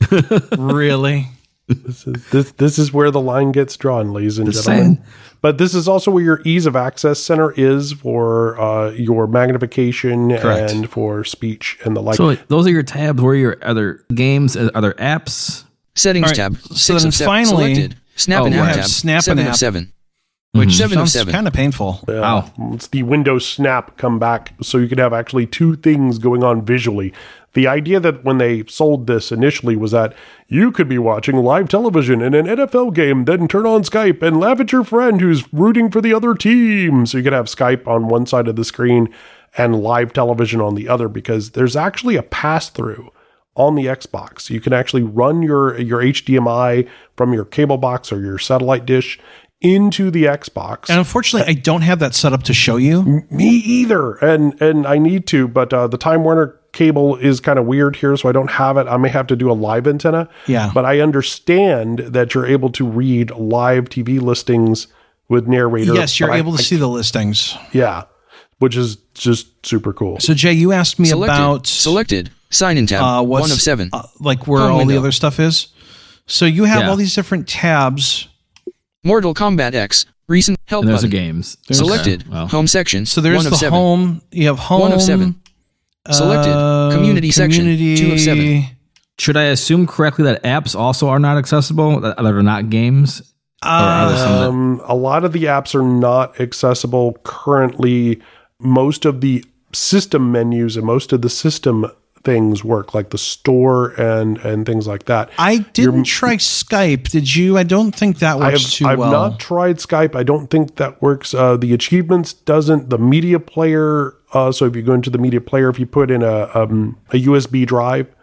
really. This is, this, this is where the line gets drawn, ladies and Just gentlemen. saying. But this is also where your ease of access center is for uh, your magnification Correct. and for speech and the like. So those are your tabs. Where are your other games, uh, other apps? Settings All right, tab. so Six then of seven. finally- Selected. Snap Oh, and you app have tab. Snap seven and of app. seven. Which Seven of sounds seven. kind of painful. Yeah, Wow. It's the Windows Snap come back, so you could have actually two things going on visually. The idea that when they sold this initially was that you could be watching live television in an N F L game, then turn on Skype and laugh at your friend who's rooting for the other team. So you could have Skype on one side of the screen and live television on the other, because there's actually a pass-through on the Xbox. You can actually run your, your H D M I from your cable box or your satellite dish into the Xbox. And unfortunately, I don't have that set up to show you. Me either, and and I need to, but uh, the Time Warner cable is kind of weird here, so I don't have it. I may have to do a live antenna. Yeah. But I understand that you're able to read live T V listings with Narrator. Yes, you're but I- able to I- see the listings. Yeah, which is just super cool. So, Jay, you asked me Selected. about Selected. Sign in tab. uh, what's, One of seven. uh, like where Home all the window. other stuff is. So you have Yeah. all these different tabs. Mortal Kombat X. Recent help And there's the button. games. Selected. Okay, well. Home section. So there's one of the seven. home. You have home. One of seven. Selected. uh, Community section. Two of seven. Should I assume correctly that apps also are not accessible, that that are not games? Or are there some that- Um, a lot of the apps are not accessible currently. Most of the system menus and most of the system things work, like the store and and things like that. I didn't try Skype. Did you? I don't think that I works have too I've well. not tried Skype. I don't think that works. Uh, the achievements doesn't. The media player. Uh, so if you go into the media player, if you put in a um, a U S B drive,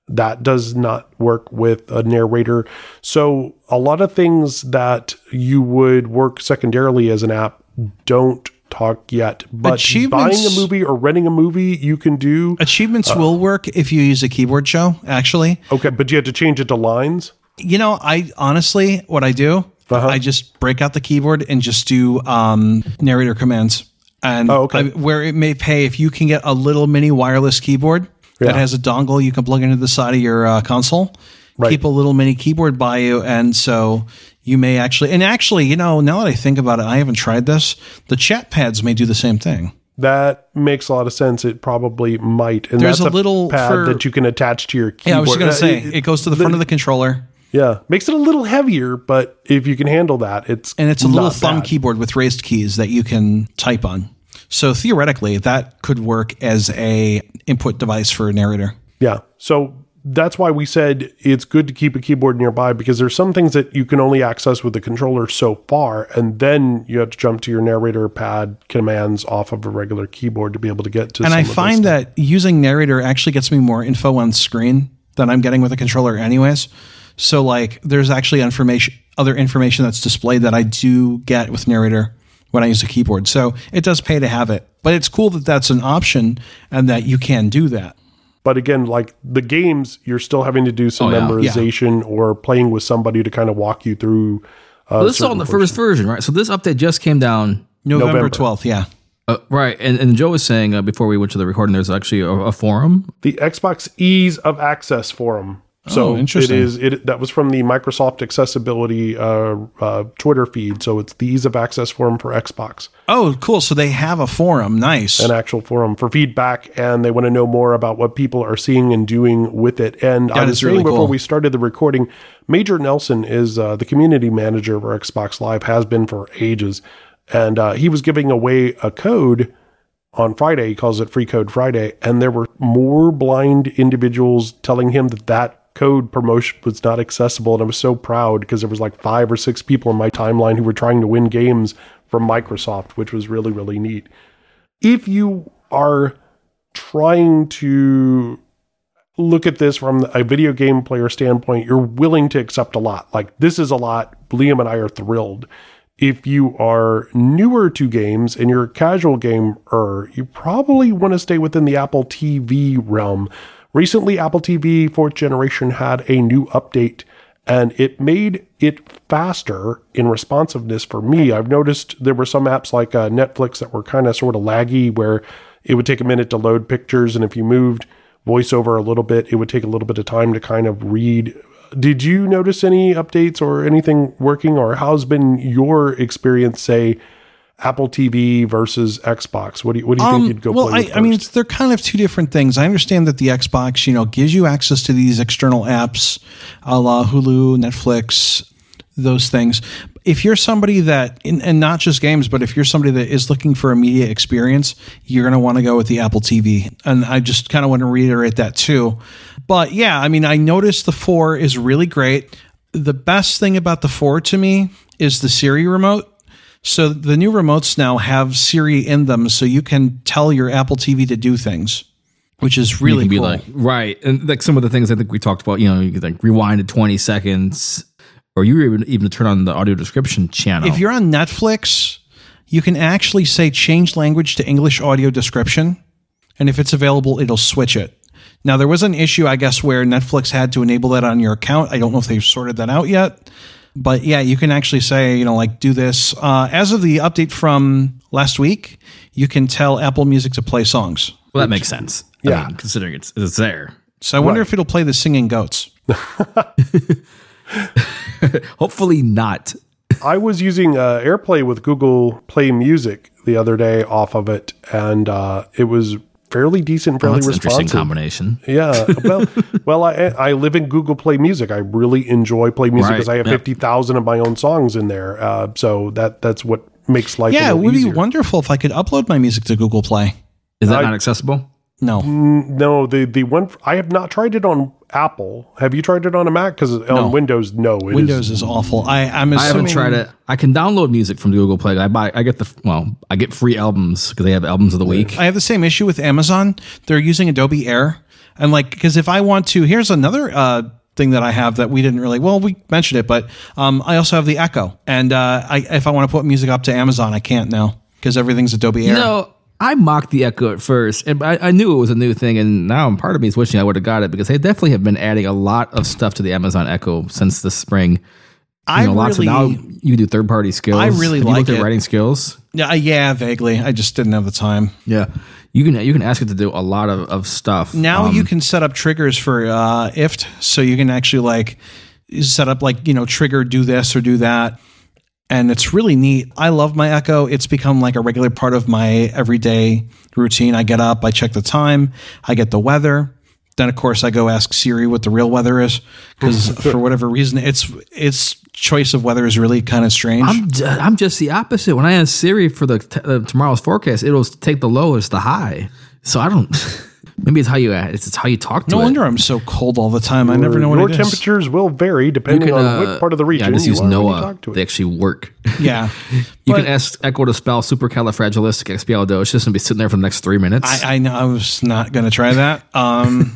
that does not work with a narrator. So a lot of things that you would work secondarily as an app don't talk yet. But buying a movie or renting a movie, you can do. Achievements uh, will work if you use a keyboard show, actually. Okay, but you have to change it to lines? You know, I honestly, what I do, uh-huh. I just break out the keyboard and just do um, narrator commands. And oh, okay. I, where it may pay, if you can get a little mini wireless keyboard, yeah. that has a dongle you can plug into the side of your uh, console. Right. Keep a little mini keyboard by you, and so you may actually. And actually, you know, now that I think about it, I haven't tried this. The chat pads may do the same thing. That makes a lot of sense. It probably might. And There's that's a little pad for, that you can attach to your keyboard. Yeah, I was going to say it, it goes to the, the front of the controller. Yeah, makes it a little heavier, but if you can handle that, it's and it's a little not thumb bad. keyboard with raised keys that you can type on. So theoretically, that could work as a input device for a narrator. Yeah. So that's why we said it's good to keep a keyboard nearby, because there's some things that you can only access with the controller so far, and then you have to jump to your narrator pad commands off of a regular keyboard to be able to get to. And some I of find that using narrator actually gets me more info on screen than I'm getting with a controller anyways. So like there's actually information, other information that's displayed that I do get with narrator when I use a keyboard. So it does pay to have it, but it's cool that that's an option and that you can do that. But again, like the games, you're still having to do some oh, yeah. memorization yeah. or playing with somebody to kind of walk you through. Uh, well, this is on the first version, right? So this update just came down November twelfth. Yeah. Uh, right. And, and Joe was saying uh, before we went to the recording, there's actually a, a forum. The Xbox Ease of Access forum. So oh, interesting. it is it that was from the Microsoft Accessibility uh, uh, Twitter feed. So it's the Ease of Access forum for Xbox. Oh, cool. So they have a forum. Nice. An actual forum for feedback, and they want to know more about what people are seeing and doing with it. And that I was is saying really before cool. we started the recording, Major Nelson is uh, the community manager for Xbox Live, has been for ages. And uh, he was giving away a code on Friday. He calls it Free Code Friday. And there were more blind individuals telling him that that code promotion was not accessible. And I was so proud because there was like five or six people in my timeline who were trying to win games from Microsoft, which was really, really neat. If you are trying to look at this from a video game player standpoint, you're willing to accept a lot. Like, this is a lot. Liam and I are thrilled. If you are newer to games and you're a casual gamer, you probably want to stay within the Apple T V realm. Recently, Apple T V fourth generation had a new update, and it made it faster in responsiveness for me. I've noticed there were some apps like uh, Netflix that were kind of sort of laggy, where it would take a minute to load pictures, and if you moved VoiceOver a little bit, it would take a little bit of time to kind of read. Did you notice any updates or anything working, or how's been your experience, say, Apple T V versus Xbox? What do you, what do you um, think you'd go well, play with I, first? I mean, it's, they're kind of two different things. I understand that the Xbox, you know, gives you access to these external apps, a la Hulu, Netflix, those things. If you're somebody that, and not just games, but if you're somebody that is looking for a media experience, you're going to want to go with the Apple T V. And I just kind of want to reiterate that too. But yeah, I mean, I noticed the four is really great. The best thing about the four to me is the Siri remote. So the new remotes now have Siri in them, so you can tell your Apple T V to do things, which is really you can cool. Be like, right. And like some of the things I think we talked about, you know, you could like rewind to twenty seconds, or you were even, even to turn on the audio description channel. If you're on Netflix, you can actually say change language to English audio description. And if it's available, it'll switch it. Now, there was an issue, I guess, where Netflix had to enable that on your account. I don't know if they've sorted that out yet. But yeah, you can actually say, you know, like do this. Uh, as of the update from last week, you can tell Apple Music to play songs. Well, that makes sense. Yeah. I mean, considering it's, it's there. So I wonder Right. if it'll play the singing goats. Hopefully not. I was using uh, AirPlay with Google Play Music the other day off of it, and uh, it was fairly decent, fairly Well, that's an responsive. interesting combination. Yeah. Well, well, I I live in Google Play Music. I really enjoy Play Music because Right, I have yep. fifty thousand of my own songs in there. Uh, so that that's what makes life a Yeah, it little would easier. be wonderful if I could upload my music to Google Play. Is that I- not accessible? No. No, the the one I have not tried it on Apple. Have you tried it on a Mac? Because on No. Windows, no. It Windows is awful. I, I'm assuming, I haven't tried it. I can download music from Google Play. I buy. I get the well. I get free albums because they have albums of the week. I have the same issue with Amazon. They're using Adobe Air, And like, because if I want to, here's another uh, thing that I have that we didn't really, well, we mentioned it, but um, I also have the Echo. And uh, I, if I want to put music up to Amazon, I can't now because everything's Adobe Air. You know, I mocked the Echo at first, and I, I knew it was a new thing, and now part of me is wishing I would have got it because they definitely have been adding a lot of stuff to the Amazon Echo since the spring. You I know, lots really, of now you do third party skills. I really have you like looked at it. writing skills. yeah, yeah, vaguely. I just didn't have the time. Yeah, you can you can ask it to do a lot of, of stuff. Now Um, you can set up triggers for uh, I F T, so you can actually like set up like, you know, trigger, do this or do that. And it's really neat. I love my Echo. It's become like a regular part of my everyday routine. I get up, I check the time, I get the weather. Then, of course, I go ask Siri what the real weather is because for whatever reason, its its choice of weather is really kind of strange. I'm ju- I'm just the opposite. When I ask Siri for the t- uh, tomorrow's forecast, it'll take the low as the high. So I don't. Maybe it's how you it's, it's how you talk to no it. wonder I'm so cold all the time. I never know what Your it is. temperatures will vary You depending can, on uh, what part of the region yeah, just you use are when you NOAA. talk to They it. actually work. Yeah. You But can ask Echo to spell supercalifragilisticexpialidocious and be sitting there for the next three minutes. I, I know I was not going to try that. Um,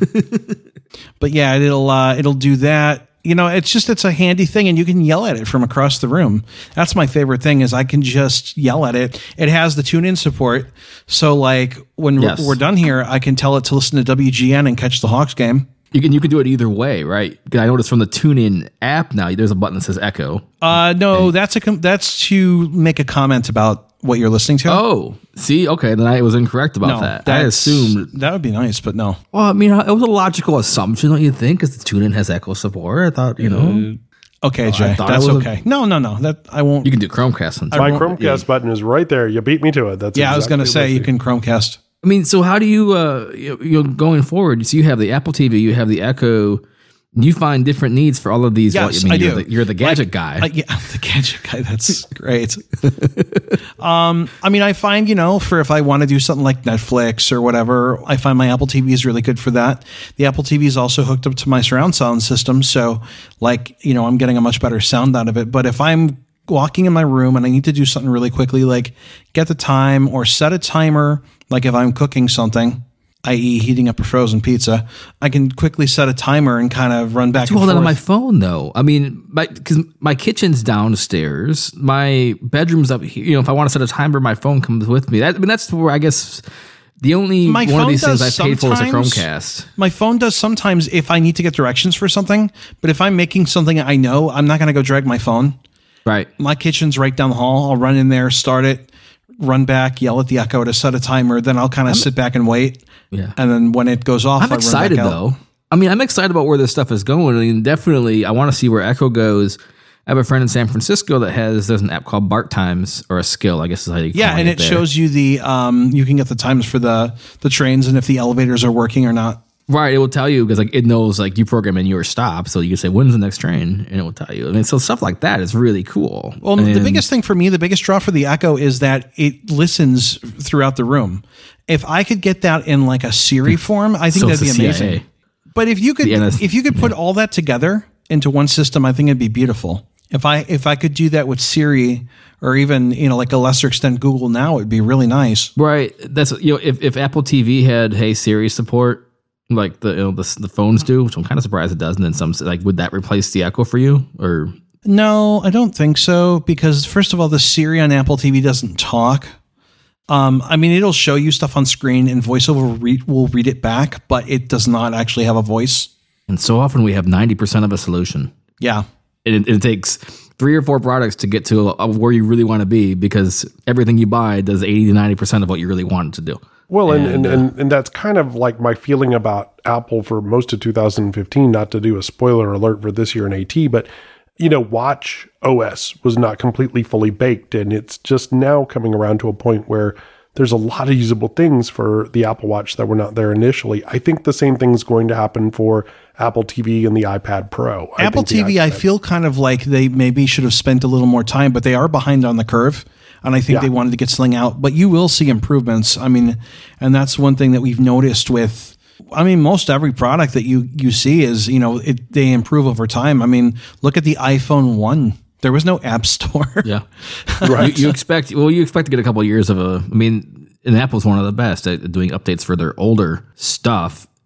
but yeah, it'll uh, it'll do that. You know, it's just it's a handy thing, and you can yell at it from across the room. That's my favorite thing is I can just yell at it. It has the tune in support, so like when Yes. we're, we're done here, I can tell it to listen to W G N and catch the Hawks game. you can you can do it either way, right? I noticed from the TuneIn app now, there's a button that says Echo. Uh, no, that's a com- that's to make a comment about what you're listening to. Oh, see, okay, then I was incorrect about no, that. I that's- assumed. that would be nice, but no. Well, I mean, it was a logical assumption, don't you think? Because the TuneIn has Echo support. I thought, you know, Okay, Jay, thought that's it was a- okay. No, no, no. That I won't. you can do Chromecast on My top. Chromecast button is right there. You beat me to it. That's yeah, I was going to exactly say you what can Chromecast. I mean, so how do you, uh, you you know, going forward? So you have the Apple T V, you have the Echo. You find different needs for all of these. Yes, I mean, I you're do. The, you're the gadget guy. Uh, yeah, I'm the gadget guy. That's great. um, I mean, I find, you know, for if I want to do something like Netflix or whatever, I find my Apple T V is really good for that. The Apple T V is also hooked up to my surround sound system. So, like, you know, I'm getting a much better sound out of it. But if I'm walking in my room and I need to do something really quickly, like get the time or set a timer, like if I'm cooking something, that is heating up a frozen pizza, I can quickly set a timer and kind of run back do and all that forth. on my phone, though. I mean, because my, my kitchen's downstairs, my bedroom's up here. You know, if I want to set a timer, my phone comes with me. That, I mean, that's where I guess the only My one of phone these things I does paid for is a sometimes. Chromecast. My phone does sometimes if I need to get directions for something, but if I'm making something I know, I'm not going to go drag my phone. Right. My kitchen's right down the hall. I'll run in there, start it, run back, yell at the Echo to set a timer. Then I'll kind of sit back and wait. Yeah. And then when it goes off, I'm I excited, run back though. out. I mean, I'm excited about where this stuff is going. I mean, definitely, I want to see where Echo goes. I have a friend in San Francisco that has there's an app called BART Times, or a skill, I guess is how you Yeah, call and it there. shows you the um, you can get the times for the the trains and if the elevators are working or not. Right, it will tell you because like it knows like you program in your stop, so you can say when's the next train, and it will tell you. I mean, so stuff like that is really cool. Well, the And- biggest thing for me, the biggest draw for the Echo is that it listens throughout the room. If I could get that in like a Siri form, I think So that'd it's be the C I A. amazing. But if you could, The N S if you could put all that together into one system, I think it'd be beautiful. If I if I could do that with Siri or even you know like a lesser extent Google Now, it'd be really nice. Right, that's you know if, if Apple T V had Hey Siri support like the you know, the the phones do, which I'm kind of surprised it doesn't. And some like would that replace the Echo for you or? No, I don't think so because first of all, the Siri on Apple T V doesn't talk. Um, I mean, it'll show you stuff on screen and VoiceOver will read, will read it back, but it does not actually have a voice. And so often we have ninety percent of a solution. Yeah. It, it takes three or four products to get to a, where you really want to be because everything you buy does eighty to ninety percent of what you really want it to do. Well, and, and, And, uh, and, and that's kind of like my feeling about Apple for most of two thousand fifteen, not to do a spoiler alert for this year in AT, but, you know, Watch O S was not completely fully baked, and it's just now coming around to a point where there's a lot of usable things for the Apple Watch that were not there initially. I think the same thing is going to happen for Apple T V and the iPad Pro. I Apple think the T V, I iPad- feel kind of like they maybe should have spent a little more time, but they are behind on the curve. And I think Yeah. they wanted to get Sling out, but you will see improvements. I mean, and that's one thing that we've noticed with, I mean, most every product that you, you see is, you know, it, they improve over time. I mean, look at the iPhone one. There was no app store. Yeah. Right. You, you expect, well, you expect to get a couple of years of a, I mean, and Apple's one of the best at doing updates for their older stuff.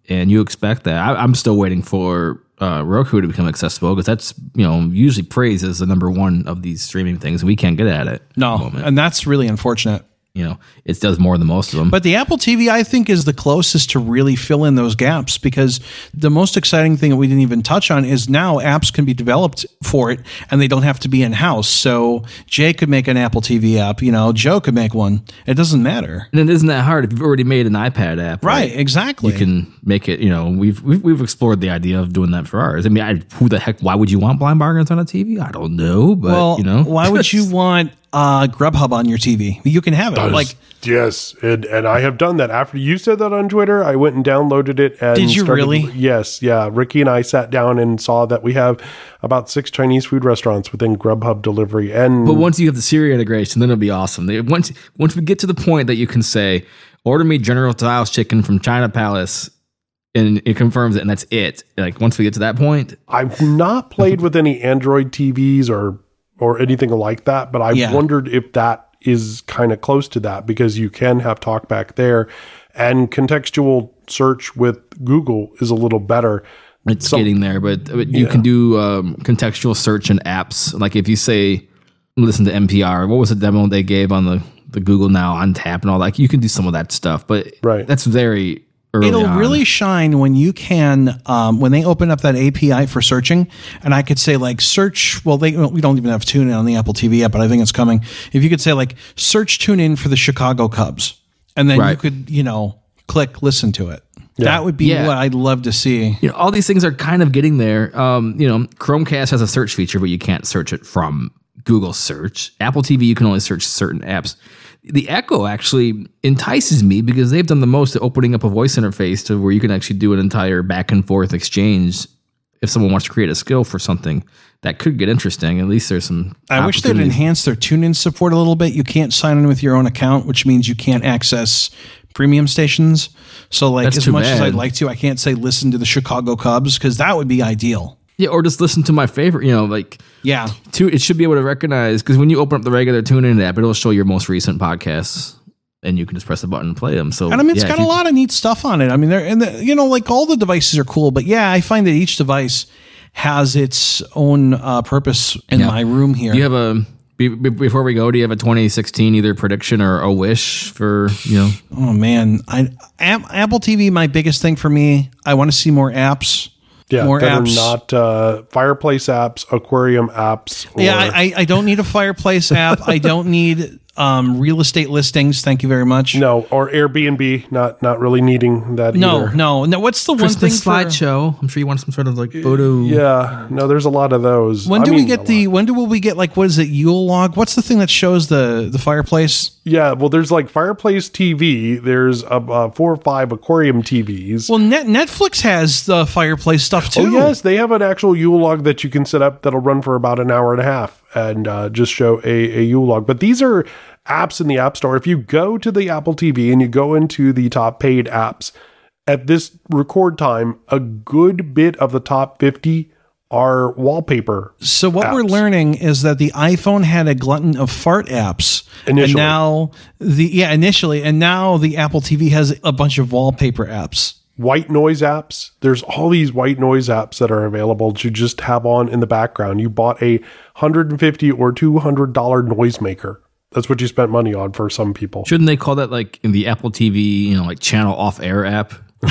and you expect that. I, I'm still waiting for uh, Roku to become accessible because that's, you know, usually praised as the number one of these streaming things. We can't get at it. No, and that's really unfortunate. You know, it does more than most of them. But the Apple T V, I think, is the closest to really fill in those gaps, because the most exciting thing that we didn't even touch on is now apps can be developed for it and they don't have to be in-house. So Jay could make an Apple T V app, you know, Joe could make one. It doesn't matter. And it isn't that hard if you've already made an iPad app. Right, right? Exactly. You can make it, you know, we've, we've we've explored the idea of doing that for ours. I mean, I, who the heck, why would you want Blind Bargains on a T V? I don't know, but, well, you know. Why would you want uh, Grubhub on your T V? You can have it. Does, like Yes, and, and I have done that. After you said that on Twitter, I went and downloaded it. And Did you started, really? Yes, yeah. Ricky and I sat down and saw that we have about six Chinese food restaurants within Grubhub delivery. And But once you have the Siri integration, then it'll be awesome. They, once once we get to the point that you can say, order me General Tso's chicken from China Palace, and it confirms it, and that's it. Like, once we get to that point. I've not played with any Android T Vs or or anything like that, but I've Yeah. wondered if that is kind of close to that, because you can have talkback there, and contextual search with Google is a little better. It's Some- getting there, but, but you Yeah. can do um, contextual search in apps. Like if you say, listen to N P R, what was the demo they gave on the, the Google Now on tap and all that? Like, you can do some of that stuff, but Right. that's very early It'll on. really shine when you can, um, when they open up that A P I for searching, and I could say like search, well, they, we don't even have TuneIn on the Apple T V yet, but I think it's coming. If you could say like search TuneIn for the Chicago Cubs, and then Right. you could, you know, click listen to it. Yeah. That would be Yeah. what I'd love to see. You know, all these things are kind of getting there. Um, you know, Chromecast has a search feature, but you can't search it from Google search. Apple T V, you can only search certain apps. The Echo actually entices me because they've done the most at opening up a voice interface to where you can actually do an entire back and forth exchange. If someone wants to create a skill for something, that could get interesting. At least there's some. I wish they'd opportunities. enhance their TuneIn support a little bit. You can't sign in with your own account, which means you can't access premium stations. So, like, That's as too much as bad. I'd like to, I can't say listen to the Chicago Cubs, because that would be ideal. Yeah, or just listen to my favorite. You know, like Yeah. to it should be able to recognize, because when you open up the regular TuneIn app, it'll show your most recent podcasts, and you can just press the button and play them. So, And I mean, it's yeah, got if a you- lot of neat stuff on it. I mean, they're, and the, you know, like all the devices are cool, but yeah, I find that each device has its own uh, purpose in Yeah. my room here. Do you have a be, be- before we go? Do you have a twenty sixteen either prediction or a wish for you know? Oh man, I Am- Apple T V. My biggest thing for me, I want to see more apps. Yeah, more that apps. are not uh, fireplace apps, aquarium apps. Or, Yeah, I, I, I don't need a fireplace app. I don't need um, real estate listings. Thank you very much. no, or Airbnb. Not not really needing that. no, either. no, no. What's the one thing Christmas for, slideshow. I'm sure you want some sort of like photo. Yeah, no, there's a lot of those. When I do we mean, get a the? lot. When do will we get like what is it? Yule log? What's the thing that shows the the fireplace? Yeah, well, there's like fireplace T V. There's uh, uh, four or five aquarium T Vs. Well, Net Netflix has the fireplace stuff too. Oh yes, they have an actual Yule log that you can set up that'll run for about an hour and a half and uh, just show a, a Yule log. But these are apps in the App Store. If you go to the Apple T V and you go into the top paid apps, at this record time, a good bit of the top fifty are wallpaper. So what we're apps. learning is that the iPhone had a glutton of fart apps, and Initially. now the yeah initially, and now the Apple T V has a bunch of wallpaper apps. White noise apps. There's all these white noise apps that are available to just have on in the background. You bought a one hundred fifty dollars or two hundred dollars noisemaker. That's what you spent money on for some people. Shouldn't they call that like in the Apple T V, you know, like channel off air app?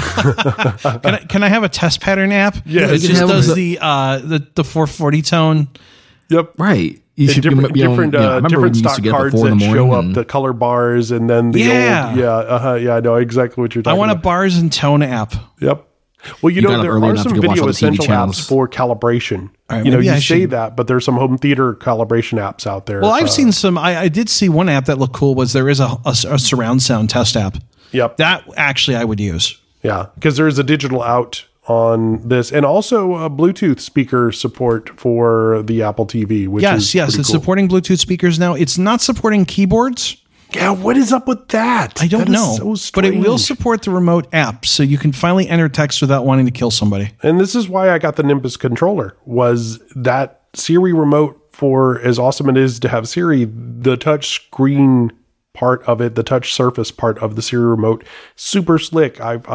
Can I, can I have a test pattern app? Yeah, it you just have does the- the uh the the four forty tone. Yep. Right. You And should different you know, different, you know, I uh, remember when different you used stock to get up at cards four in that the show morning up and- the color bars and then the Yeah. old yeah uh-huh, yeah I know exactly what you're I talking want a about. bars and tone app. Yep. Well, you, You know got up there early are enough to some go watch video all the T V essential channels. apps for calibration. All right, you know, maybe you I say should- that, but there's some home theater calibration apps out there. Well, I've Uh, seen some. I, I did see one app that looked cool. Was there is a, a, a surround sound test app Yep. that actually I would use. Yeah, because there's a digital out on this, and also a Bluetooth speaker support for the Apple T V. Which Yes, is yes, pretty it's cool. supporting Bluetooth speakers now. It's not supporting keyboards. Yeah, what is up with that? I don't That is know, so but it will strange. support the remote app, so you can finally enter text without wanting to kill somebody. And this is why I got the Nimbus controller. Was that Siri remote, for as awesome it is to have Siri, the touch screen part of it, the touch surface part of the Siri remote, super slick. I've I've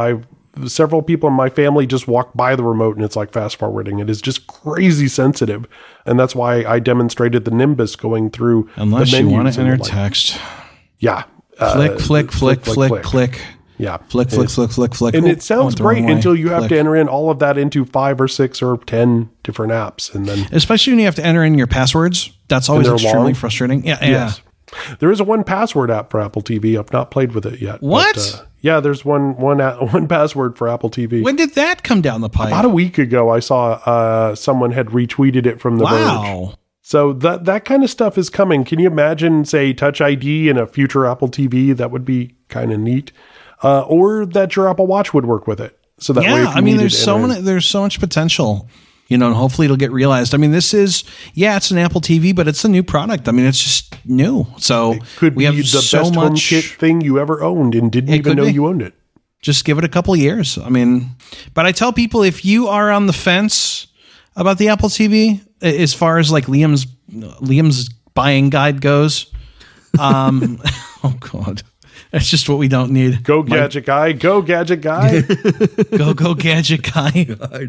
several people in my family just walk by the remote and it's like fast forwarding. It is just crazy sensitive. And that's why I demonstrated the Nimbus going through Unless the you menus want to and enter like- text. Yeah. Flick, Uh, flick, flick, flick, click. Yeah. Flick, flick, It's- flick, flick, flick. And Ooh, it sounds went the wrong great way. until you have Click. to enter in all of that into five or six or ten different apps. And then Especially when you have to enter in your passwords. That's always they're extremely long? frustrating. Yeah, yeah. yes. There is a one password app for Apple T V. I've not played with it yet. What? But, uh, yeah, there's one one a- one password for Apple T V. When did that come down the pipe? About a week ago, I saw uh, someone had retweeted it from the Verge. Wow. So that that kind of stuff is coming. Can you imagine, say, Touch I D in a future Apple T V? That would be kind of neat. Uh, or that your Apple Watch would work with it. So that way, Yeah, if you I mean, needed there's to so enter in- many, there's so much potential, you know, and hopefully it'll get realized. I mean, this is, yeah, it's an Apple T V, but it's a new product. I mean, it's just new. So Could we be have the so best much. HomeKit thing you ever owned and didn't It even could know be. you owned it. Just give it a couple of years. I mean, but I tell people, if you are on the fence about the Apple T V, as far as like Liam's Liam's buying guide goes, um, oh God, that's just what we don't need. Go Gadget Guy. Go Gadget Guy. Go, go, Gadget Guy.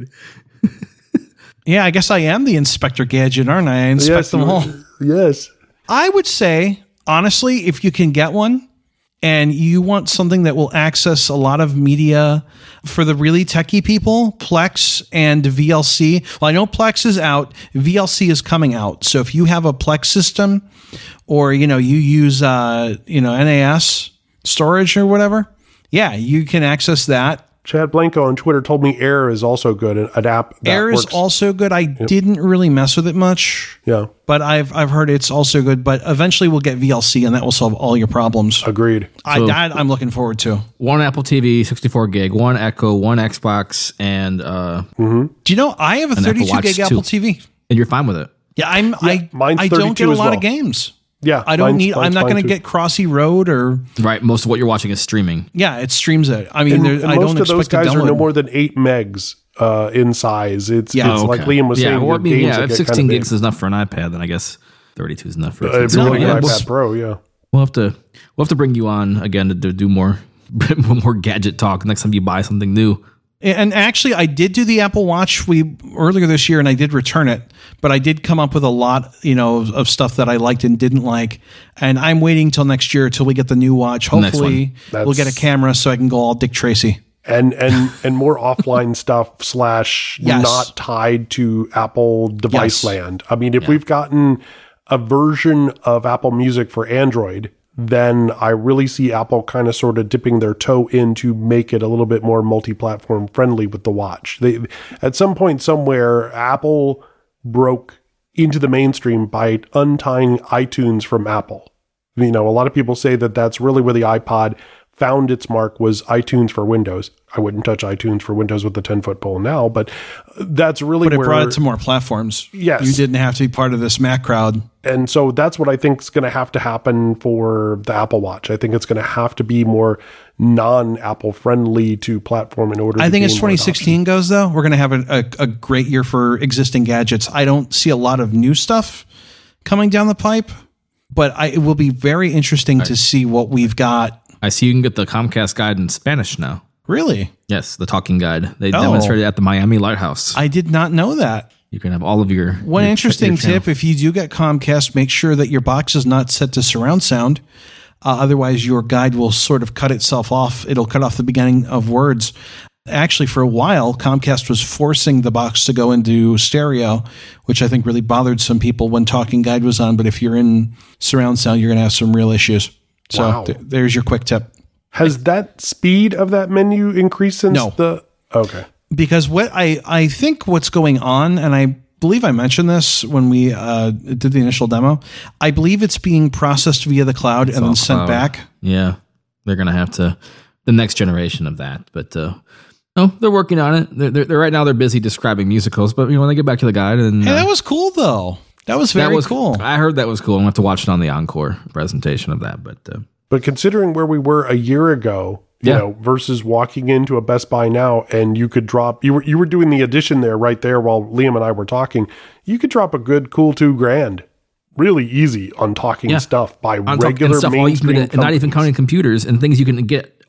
Yeah, I guess I am the Inspector Gadget, aren't I? I inspect yes. them you- all. Yes. I would say, honestly, if you can get one and you want something that will access a lot of media for the really techie people, Plex and V L C. Well, I know Plex is out. V L C is coming out. So if you have a Plex system or, you know, you use, uh, you know, N A S storage or whatever, yeah, you can access that. Chad Blanco on Twitter told me Air is also good, an an app that Air is works. also good. I didn't really mess with it much. Yeah, But I've I've heard it's also good. But eventually we'll get V L C, and that will solve all your problems. agreed. I So- that I'm looking forward to. One Apple T V, sixty-four gig, one Echo, one Xbox, and uh, Do you know I have a Apple thirty-two Watch gig too. Apple T V? and you're fine with it. Yeah, I'm I mine's I don't get thirty-two a as lot well. of games. Yeah, I don't mine's- need. I'm mine's not fine going to too. get Crossy Road or Right. Most of what you're watching is streaming. yeah, it streams it. I mean, And, there, and I most don't of those expect to guys are no download. more than eight megs uh, in size. It's, Yeah, it's Oh, like okay. Liam was yeah, saying. well, your I mean, games yeah, that if get sixteen kind of gigs is enough for an iPad, then I guess thirty-two is enough for. big. Uh, if you No, want an yeah, iPad we'll, Pro, yeah. we'll have to we'll have to bring you on again to, to do more more gadget talk next time you buy something new. And actually, I did do the Apple Watch we earlier this year, and I did return it. But I did come up with a lot, you know, of, of stuff that I liked and didn't like. And I'm waiting till next year till we get the new watch. Next Hopefully, one. we'll get a That's- camera so I can go all Dick Tracy. and and and more offline stuff slash Yes. not tied to Apple device Yes. land. I mean, if we've gotten a version of Apple Music for Android, then I really see Apple kind of sort of dipping their toe in to make it a little bit more multi-platform friendly with the watch. They at some point somewhere, Apple broke into the mainstream by untying iTunes from Apple. You know, a lot of people say that that's really where the iPod found its mark was iTunes for Windows. I wouldn't touch iTunes for Windows with the ten-foot pole now, but that's really But it where... brought it to more platforms. Yes. You didn't have to be part of this Mac crowd. And so that's what I think is going to have to happen for the Apple Watch. I think it's going to have to be more non-Apple friendly to platform in order to I think as gain more twenty adoption. sixteen goes, though, we're going to have a, a, a great year for existing gadgets. I don't see a lot of new stuff coming down the pipe, but I, it will be very interesting to see what we've got. I see you can get the Comcast guide in Spanish now. Really? Yes, the talking guide. They Oh. demonstrated at the Miami Lighthouse. I did not know that. You can have all of your. One your- interesting your channel. tip, if you do get Comcast, make sure that your box is not set to surround sound. Uh, otherwise, your guide will sort of cut itself off. It'll cut off the beginning of words. Actually, for a while, Comcast was forcing the box to go into stereo, which I think really bothered some people when Talking Guide was on. But if you're in surround sound, you're going to have some real issues. So Wow. th- there's your quick tip. Has that speed of that menu increased since No. the... Okay. Because what I, I think what's going on, and I believe I mentioned this when we uh, did the initial demo, I believe it's being processed via the cloud and then all sent cloud. back. Yeah, they're gonna have to the next generation of that, but uh, no, they're working on it. They're, they're, they're right now they're busy describing musicals, but you know when they get back to the guide and Hey, uh, that was cool though. That was very that was cool. I heard that was cool. I'm gonna have to watch it on the encore presentation of that, but uh, But considering where we were a year ago, you Yeah. know, versus walking into a Best Buy now and you could drop, you were, you were doing the addition there right there while Liam and I were talking, you could drop a good, cool two grand really easy on talking Yeah. stuff by on top regular and stuff all you can mainstream get, and not even companies. counting computers and things you can get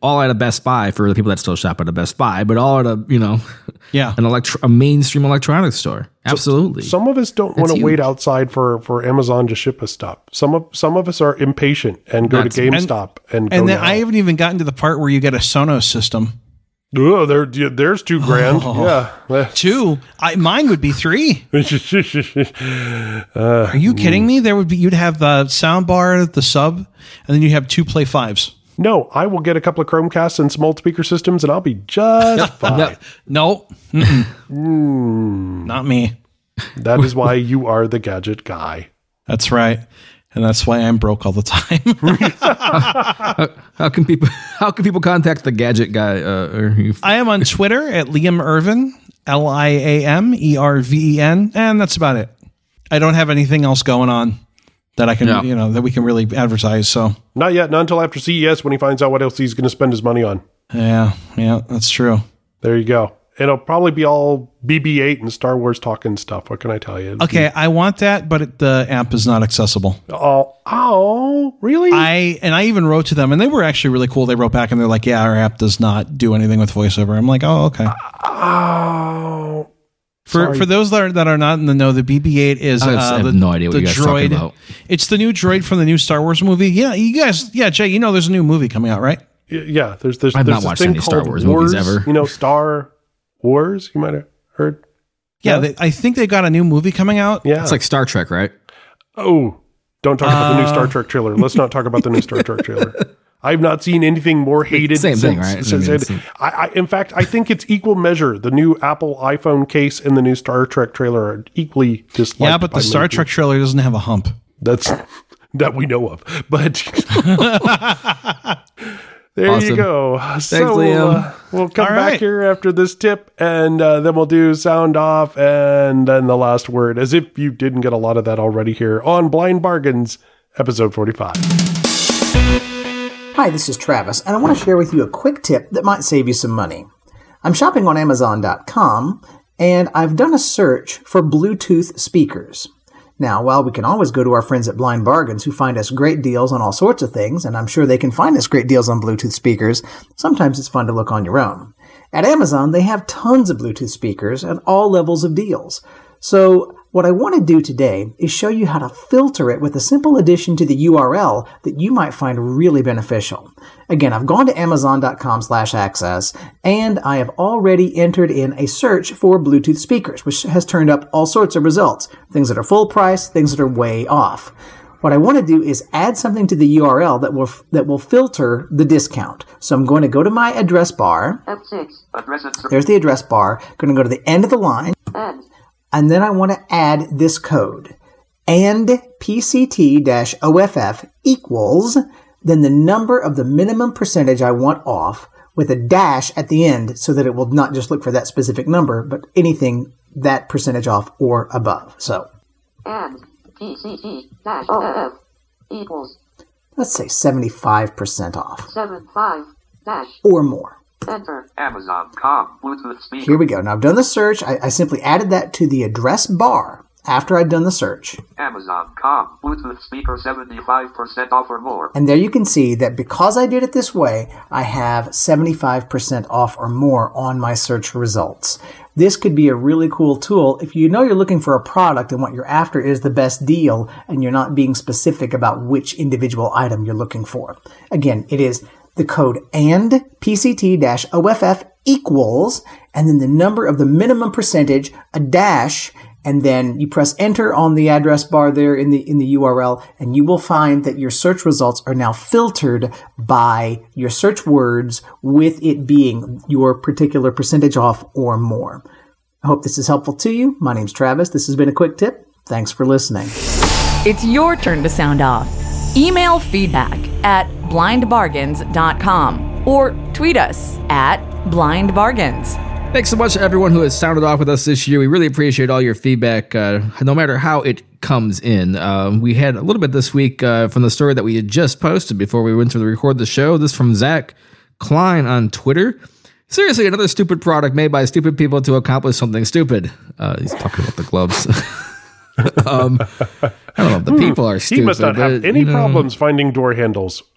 all at a Best Buy for the people that still shop at a Best Buy, but all at a, you know, Yeah. an electro- a mainstream electronics store. Absolutely. Some of us don't want to huge. wait outside for, for Amazon to ship us stuff. Some of some of us are impatient and go That's- to GameStop and, go And then now. I haven't even gotten to the part where you get a Sonos system. Oh, there, yeah, there's two grand. Yeah. Two. I, mine would be three. uh, Are you kidding me? There would be you'd have the sound bar, the sub, and then you have two Play Fives. no, I will get a couple of Chromecasts and some multi-speaker systems, and I'll be just fine. No, No, Mm-mm. not me. That is why you are the gadget guy. That's right, and that's why I'm broke all the time. how can people how can people contact the gadget guy? Uh, or you, I am on Twitter at Liam Irvin, L I A M E R V E N, and that's about it. I don't have anything else going on that I can, No. you know, that we can really advertise. So Not yet, not until after C E S when he finds out what else he's going to spend his money on. yeah, yeah, that's true. There you go. It'll probably be all B B eight and Star Wars talking stuff. What can I tell you? It'll Okay, I want that, but it, the app is not accessible. be- Oh, oh, really? I and I even wrote to them, and they were actually really cool. They wrote back, and they're like, "Yeah, our app does not do anything with voiceover." I'm like, "Oh, okay." oh. For Sorry. for those that are, that are not in the know, the B B eight is I have- uh, I have the, no idea what the you guys are droid. talking about. It's the new droid from the new Star Wars movie. Yeah, you guys. Yeah, Jay, you know there's a new movie coming out, right? Y- Yeah, there's there's I've there's not this watched thing any Star called Wars movies Wars, ever. You know, Star Wars. You might have heard. Yeah, Yeah. They, I think they got a new movie coming out. Yeah. it's like Star Trek, right? Oh, don't talk about the new Uh. Star Trek trailer. Let's not talk about the new Star Trek trailer. I've not seen anything more hated. Same thing, since- right? I since- mean, it's- I, I, in fact, I think it's equal measure. The new Apple iPhone case and the new Star Trek trailer are equally disliked. Yeah, but by the Star many Trek people. trailer doesn't have a hump. That's that we know of. But there Awesome. you go. so we'll, Liam. uh, we'll come All back right. here after this tip, and uh, then we'll do sound off, and then the last word, as if you didn't get a lot of that already here on Blind Bargains, episode forty-five. Hi, this is Travis, and I want to share with you a quick tip that might save you some money. I'm shopping on Amazon dot com, and I've done a search for Bluetooth speakers. Now, while we can always go to our friends at Blind Bargains who find us great deals on all sorts of things, and I'm sure they can find us great deals on Bluetooth speakers, sometimes it's fun to look on your own. At Amazon, they have tons of Bluetooth speakers at all levels of deals. So what I want to do today is show you how to filter it with a simple addition to the U R L that you might find really beneficial. Again, I've gone to Amazon dot com slash access, and I have already entered in a search for Bluetooth speakers, which has turned up all sorts of results. Things that are full price, things that are way off. What I want to do is add something to the U R L that will that will filter the discount. So I'm going to go to my address bar. F six. Address it. There's the address bar. Going to go to the end of the line. And And then I want to add this code. And P C T-O F F equals, then the number of the minimum percentage I want off with a dash at the end so that it will not just look for that specific number, but anything that percentage off or above. So and P C T dash O F equals let's say seventy-five percent off seven five dash or more. enter. Amazon dot com Bluetooth speaker. Here we go. Now I've done the search. I, I simply added that to the address bar after I'd done the search. Amazon dot com Bluetooth speaker seventy-five percent off or more. And there you can see that because I did it this way, I have seventy-five percent off or more on my search results. This could be a really cool tool if you know you're looking for a product and what you're after is the best deal and you're not being specific about which individual item you're looking for. Again, it is the code and P C T-O F F equals, and then the number of the minimum percentage, a dash, and then you press enter on the address bar there in the in the U R L, and you will find that your search results are now filtered by your search words with it being your particular percentage off or more. I hope this is helpful to you. My name's Travis. This has been a quick tip. Thanks for listening. It's your turn to sound off. Email feedback at blind bargains dot com or tweet us at blind bargains. Thanks so much to everyone who has sounded off with us this year. We really appreciate all your feedback, uh, no matter how it comes in. Uh, we had a little bit this week uh, from the story that we had just posted before we went to record the show. This from Zach Klein on Twitter. Seriously, another stupid product made by stupid people to accomplish something stupid. Uh, he's talking about the gloves. um, I don't know if the people are stupid. He must not have but, any you know, problems finding door handles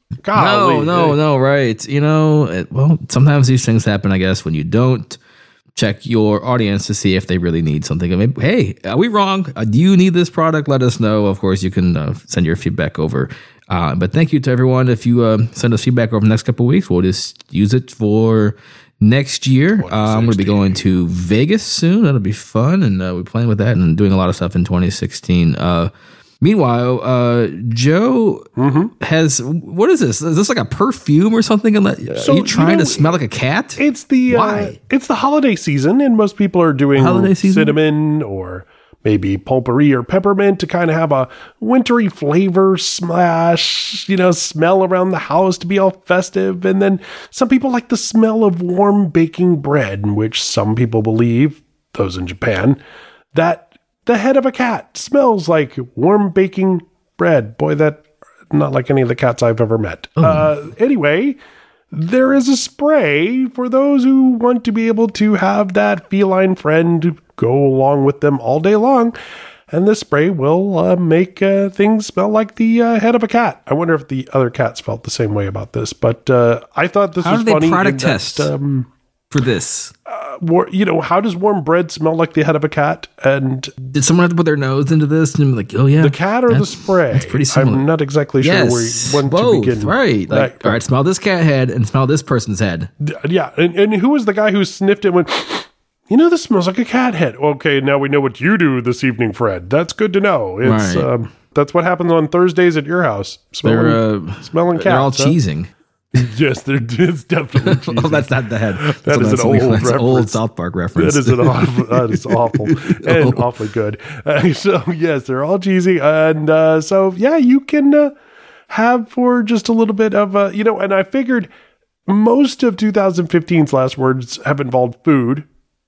Golly, no, no, eh. no, right. You know, it, well, sometimes these things happen, I guess, when you don't check your audience to see if they really need something. I mean, hey, are we wrong? Uh, do you need this product? Let us know. Of course, you can uh, send your feedback over. Uh, but thank you to everyone. If you uh, send us feedback over the next couple of weeks, we'll just use it for next year. Uh, I'm going to be going to Vegas soon. That'll be fun. And uh, we're playing with that and doing a lot of stuff in twenty sixteen. Uh, Meanwhile, uh, Joe Mm-hmm. has, what is this? Is this like a perfume or something? Are So, you trying you know, to smell like a cat? It's the uh, Why? it's the holiday season, and most people are doing Holiday season? cinnamon or maybe potpourri or peppermint to kind of have a wintry flavor smash, you know, smell around the house to be all festive. And then some people like the smell of warm baking bread, in which some people believe, those in Japan, that the head of a cat smells like warm baking bread. Boy, that not like any of the cats I've ever met. Uh, anyway, there is a spray for those who want to be able to have that feline friend go along with them all day long. And this spray will uh, make uh, things smell like the uh, head of a cat. I wonder if the other cats felt the same way about this. But uh, I thought this How was do they funny. product in that, test? um, For this, war, you know, how does warm bread smell like the head of a cat? And did someone have to put their nose into this and be like, oh yeah, the cat or the that's- spray? That's pretty similar. I'm not exactly sure yes, where when both, to begin. right? Like, Right. all right, smell this cat head and smell this person's head. Yeah, and, and who was the guy who sniffed it and went, you know, this smells like a cat head. Okay, now we know what you do this evening, Fred. That's good to know. It's Right. um, that's what happens on Thursdays at your house. Smelling, They're uh, smelling cats. they're all huh? cheesing. Yes, they're it's definitely cheesy. Oh, that's not the head. That So is that's an old that's an old reference. South Park reference. That is an awful, that is awful and awfully good. Uh, so yes, they're all cheesy, and uh, so yeah, you can uh, have for just a little bit of uh, you know. And I figured most of twenty fifteen's last words have involved food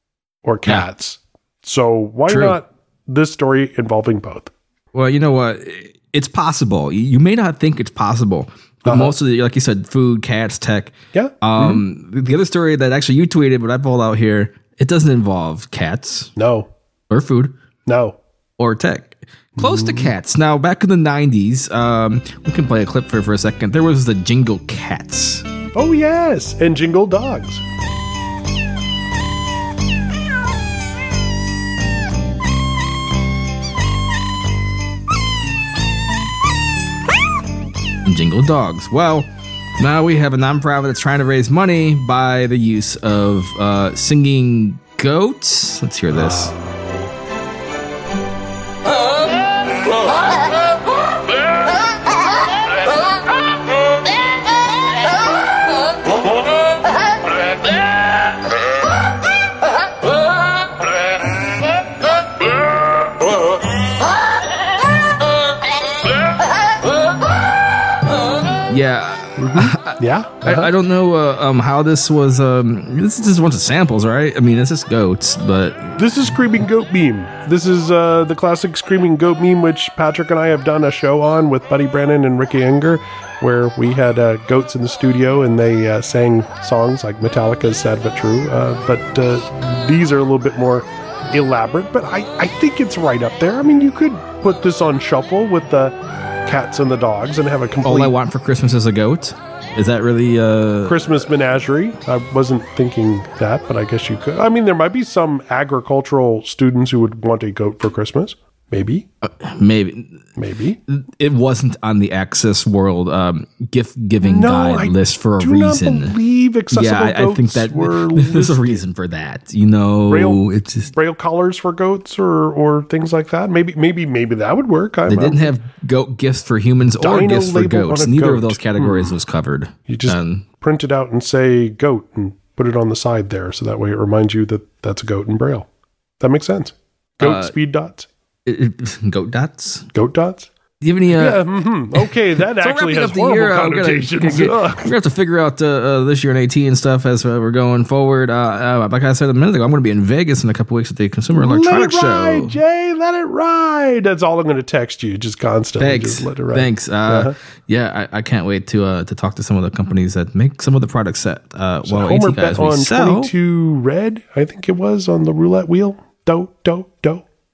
or cats, so why True. not this story involving both? Well, you know what? It's possible. You- You may not think it's possible, but most of the, like you said, food, cats, tech. Yeah. Um, the other story that actually you tweeted, but I pulled out here, it doesn't involve cats No, or food no. or tech. Close to cats. Now, back in the nineties, um, we can play a clip for for a second. There was the Jingle Cats. Oh yes, and Jingle Dogs. and Jingle Dogs. Well, now we have a nonprofit that's trying to raise money by the use of uh, singing goats. Let's hear this. Yeah. Yeah. I, I don't know uh, um, how this was. Um, this is just a bunch of samples, right? I mean, it's just goats, but This is Screaming Goat Meme. This is uh, the classic Screaming Goat Meme, which Patrick and I have done a show on with Buddy Brennan and Ricky Enger, where we had uh, goats in the studio and they uh, sang songs like Metallica's Sad But True. Uh, but uh, these are a little bit more elaborate, but I, I think it's right up there. I mean, you could put this on shuffle with the cats and the dogs and have a all I complete want for Christmas is a goat. Is that really? Uh, Christmas menagerie. I wasn't thinking that, but I guess you could. I mean, there might be some agricultural students who would want a goat for Christmas. Maybe. maybe Maybe. it wasn't on the Access World um, gift giving No, guide I list for a do reason. not believe accessible yeah, I, I think goats that were there's a listed. reason for that. You know, Braille- it's just Braille collars for goats or or things like that. Maybe maybe maybe that would work. I they don't didn't know. have goat gifts for humans or Dino gifts for label on goats. a Neither of goat. those categories was covered. You just Um, print it out and say goat and put it on the side there, so that way it reminds you that that's a goat in Braille. That makes sense. Goat Uh, speed dots, it- it- goat dots. goat dots. Do you have any? Uh, Yeah, hmm okay, that So actually wrapping has up the horrible year, uh, we're gonna- connotations. get- Ugh. we're gonna have to figure out uh, uh, this year in AT and stuff as uh, we're going forward. Uh, uh, like I said a minute ago, I'm going to be in Vegas in a couple weeks at the Consumer Let Electronics it ride, Show. Jay. Let it ride. That's all I'm going to text you, just constantly. Thanks, Just let it ride. thanks. Uh, Uh-huh. Yeah, I, I can't wait to uh, to talk to some of the companies that make some of the products that uh, So well, Homer AT guys bet we on sell. twenty-two red, I think it was, on the roulette wheel. Do, do, do.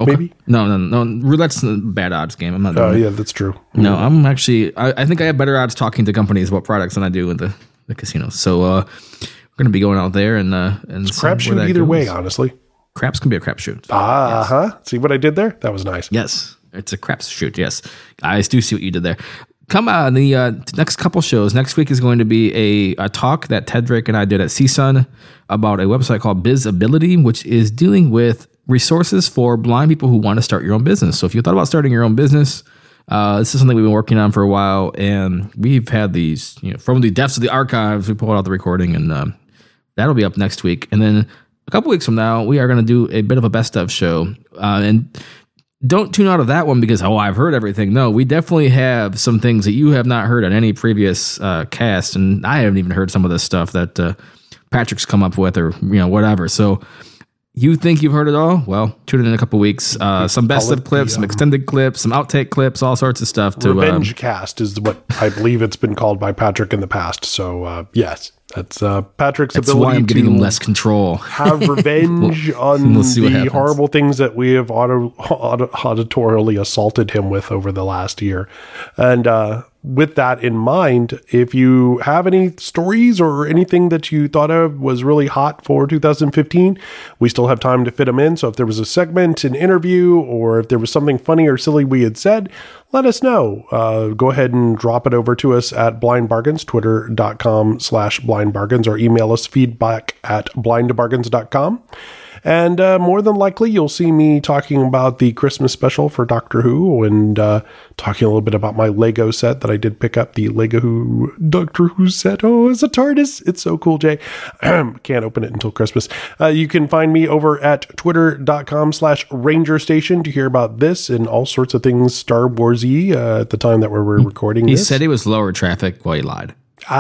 maybe. No, no, no. Roulette's a bad odds game. I'm not doing Oh, it. yeah, that's true. No, I'm actually. I, I think I have better odds talking to companies about products than I do in the, the casinos. So uh, we're going to be going out there and uh, and It's crapshoot either way, honestly. Craps can be a crapshoot. Ah, yes. huh. See what I did there? That was nice. Yes, it's a crapshoot. Yes, I do see what you did there. Come on, the uh, next couple shows. Next week is going to be a, a talk that Ted Drake and I did at C S U N about a website called Bizability, which is dealing with resources for blind people who want to start your own business. So if you thought about starting your own business, uh, this is something we've been working on for a while, and we've had these, you know, from the depths of the archives, we pulled out the recording, and um, that'll be up next week. And then a couple weeks from now, we are going to do a bit of a best of show, uh, and don't tune out of that one because, oh, I've heard everything. No, we definitely have some things that you have not heard on any previous uh, cast, and I haven't even heard some of this stuff that uh, Patrick's come up with, or you know, whatever. So you think you've heard it all? Well, tune in in a couple weeks. Uh, some best of clips, the, um, some extended clips, some outtake clips, all sorts of stuff. To Revenge um, Cast is what I believe it's been called by Patrick in the past. So uh, yes, that's uh, Patrick's that's ability why I'm getting to him less control. have revenge we'll, on we'll the horrible things that we have auto, auto, auditorially assaulted him with over the last year. And uh, with that in mind, if you have any stories or anything that you thought of was really hot for two thousand fifteen, we still have time to fit them in. So if there was a segment, an interview, or if there was something funny or silly we had said, let us know. Uh, go ahead and drop it over to us at Blind Bargains, twitter.com slash blind bargains, or email us feedback at blind bargains dot com. And uh, more than likely, you'll see me talking about the Christmas special for Doctor Who, and uh, talking a little bit about my Lego set that I did pick up, the Lego Who Doctor Who set. Oh, it's a TARDIS. It's so cool, Jay. Can't open it until Christmas. Uh, you can find me over at twitter.com slash Ranger Station to hear about this and all sorts of things Star Wars-y uh, at the time that we were recording he this. He said it was lower traffic. Well, he lied.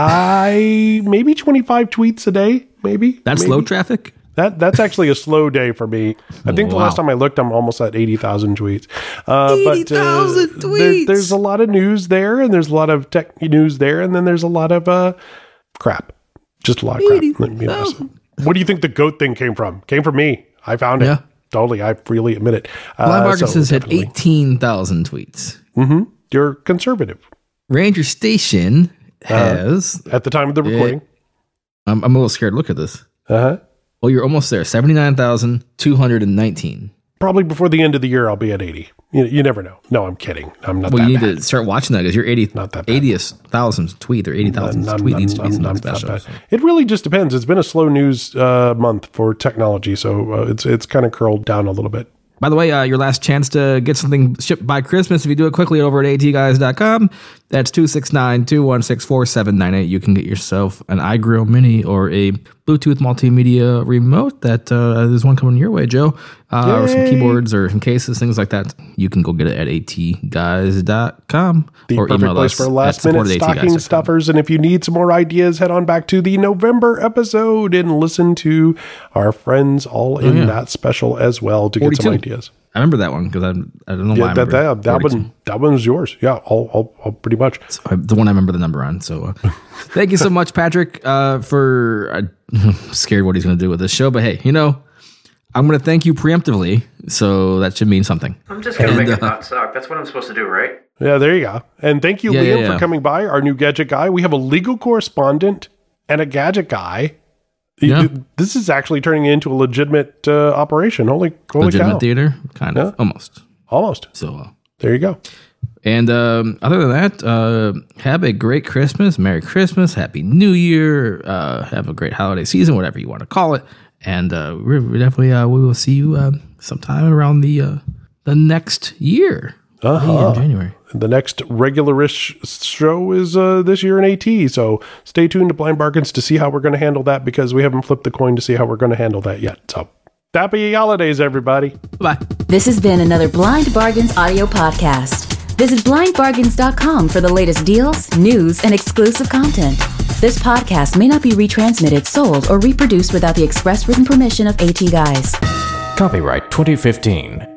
I, maybe twenty-five tweets a day, maybe. That's maybe. low traffic? That that's actually a slow day for me. I think the wow. last time I looked, I'm almost at eighty thousand tweets. Uh, eighty thousand uh, tweets. There, there's a lot of news there, and there's a lot of tech news there, and then there's a lot of uh, crap. Just a lot of crap. You know, so. What do you think the goat thing came from? Came from me. I found it. Yeah. Totally. I freely admit it. Blind Uh, Bargains so has hit definitely. eighteen thousand tweets. Mm-hmm. You're conservative. Ranger Station has. Uh, at the time of the recording. It, I'm, I'm a little scared. Look at this. Uh huh. Well, you're almost there. seventy-nine thousand two hundred nineteen. Probably before the end of the year, I'll be at eighty. You, you never know. No, I'm kidding. I'm not well, that you need bad. to start watching that because you're eighty, Not that bad. eightieth thousand tweet or eighty thousand None- tweet none- needs to be none- something none- special. not bad. It really just depends. It's been a slow news uh, month for technology, so uh, it's it's kind of curled down a little bit. By the way, uh, your last chance to get something shipped by Christmas, if you do it quickly over at A T guys dot com, that's two six nine, two one six, four seven nine eight. You can get yourself an iGrill Mini or a Bluetooth multimedia remote. That uh, there's one coming your way, Joe. Uh, or some Yay. keyboards or some cases, things like that. You can go get it at A T guys dot com. The or perfect email place us for at last support minute at A T guys dot stocking com. stuffers. And if you need some more ideas, head on back to the November episode and listen to our friends all in yeah. that special as well to get some forty-two. ideas. I remember that one because I I don't know why Yeah, I that remember that, that forty-two. one that one's yours. Yeah, all, all, all pretty much. So I- the one I remember the number on. So uh, thank you so much, Patrick, uh, for uh, I'm scared what he's going to do with this show. But hey, you know, I'm going to thank you preemptively. So that should mean something. I'm just gonna And, make it uh, not suck. That's what I'm supposed to do, right? Yeah, there you go. And thank you, Yeah, Liam, yeah, yeah. for coming by, our new gadget guy. We have a legal correspondent and a gadget guy. Yeah. This is actually turning into a legitimate uh, operation. Holy, holy Legitimate cow. theater, kind of, Yeah. almost. Almost. So, uh, There you go. and um, other than that, uh, have a great Christmas, Merry Christmas, Happy New Year, uh, have a great holiday season, whatever you want to call it, and uh, we're, we're definitely uh, we will see you uh, sometime around the uh, the next year, Uh-huh. in January. The next regular-ish show is uh, this year in AT, so stay tuned to Blind Bargains to see how we're going to handle that, because we haven't flipped the coin to see how we're going to handle that yet. So, happy holidays, everybody. Bye. This has been another Blind Bargains audio podcast. Visit blind bargains dot com for the latest deals, news, and exclusive content. This podcast may not be retransmitted, sold, or reproduced without the express written permission of AT Guys. Copyright twenty fifteen.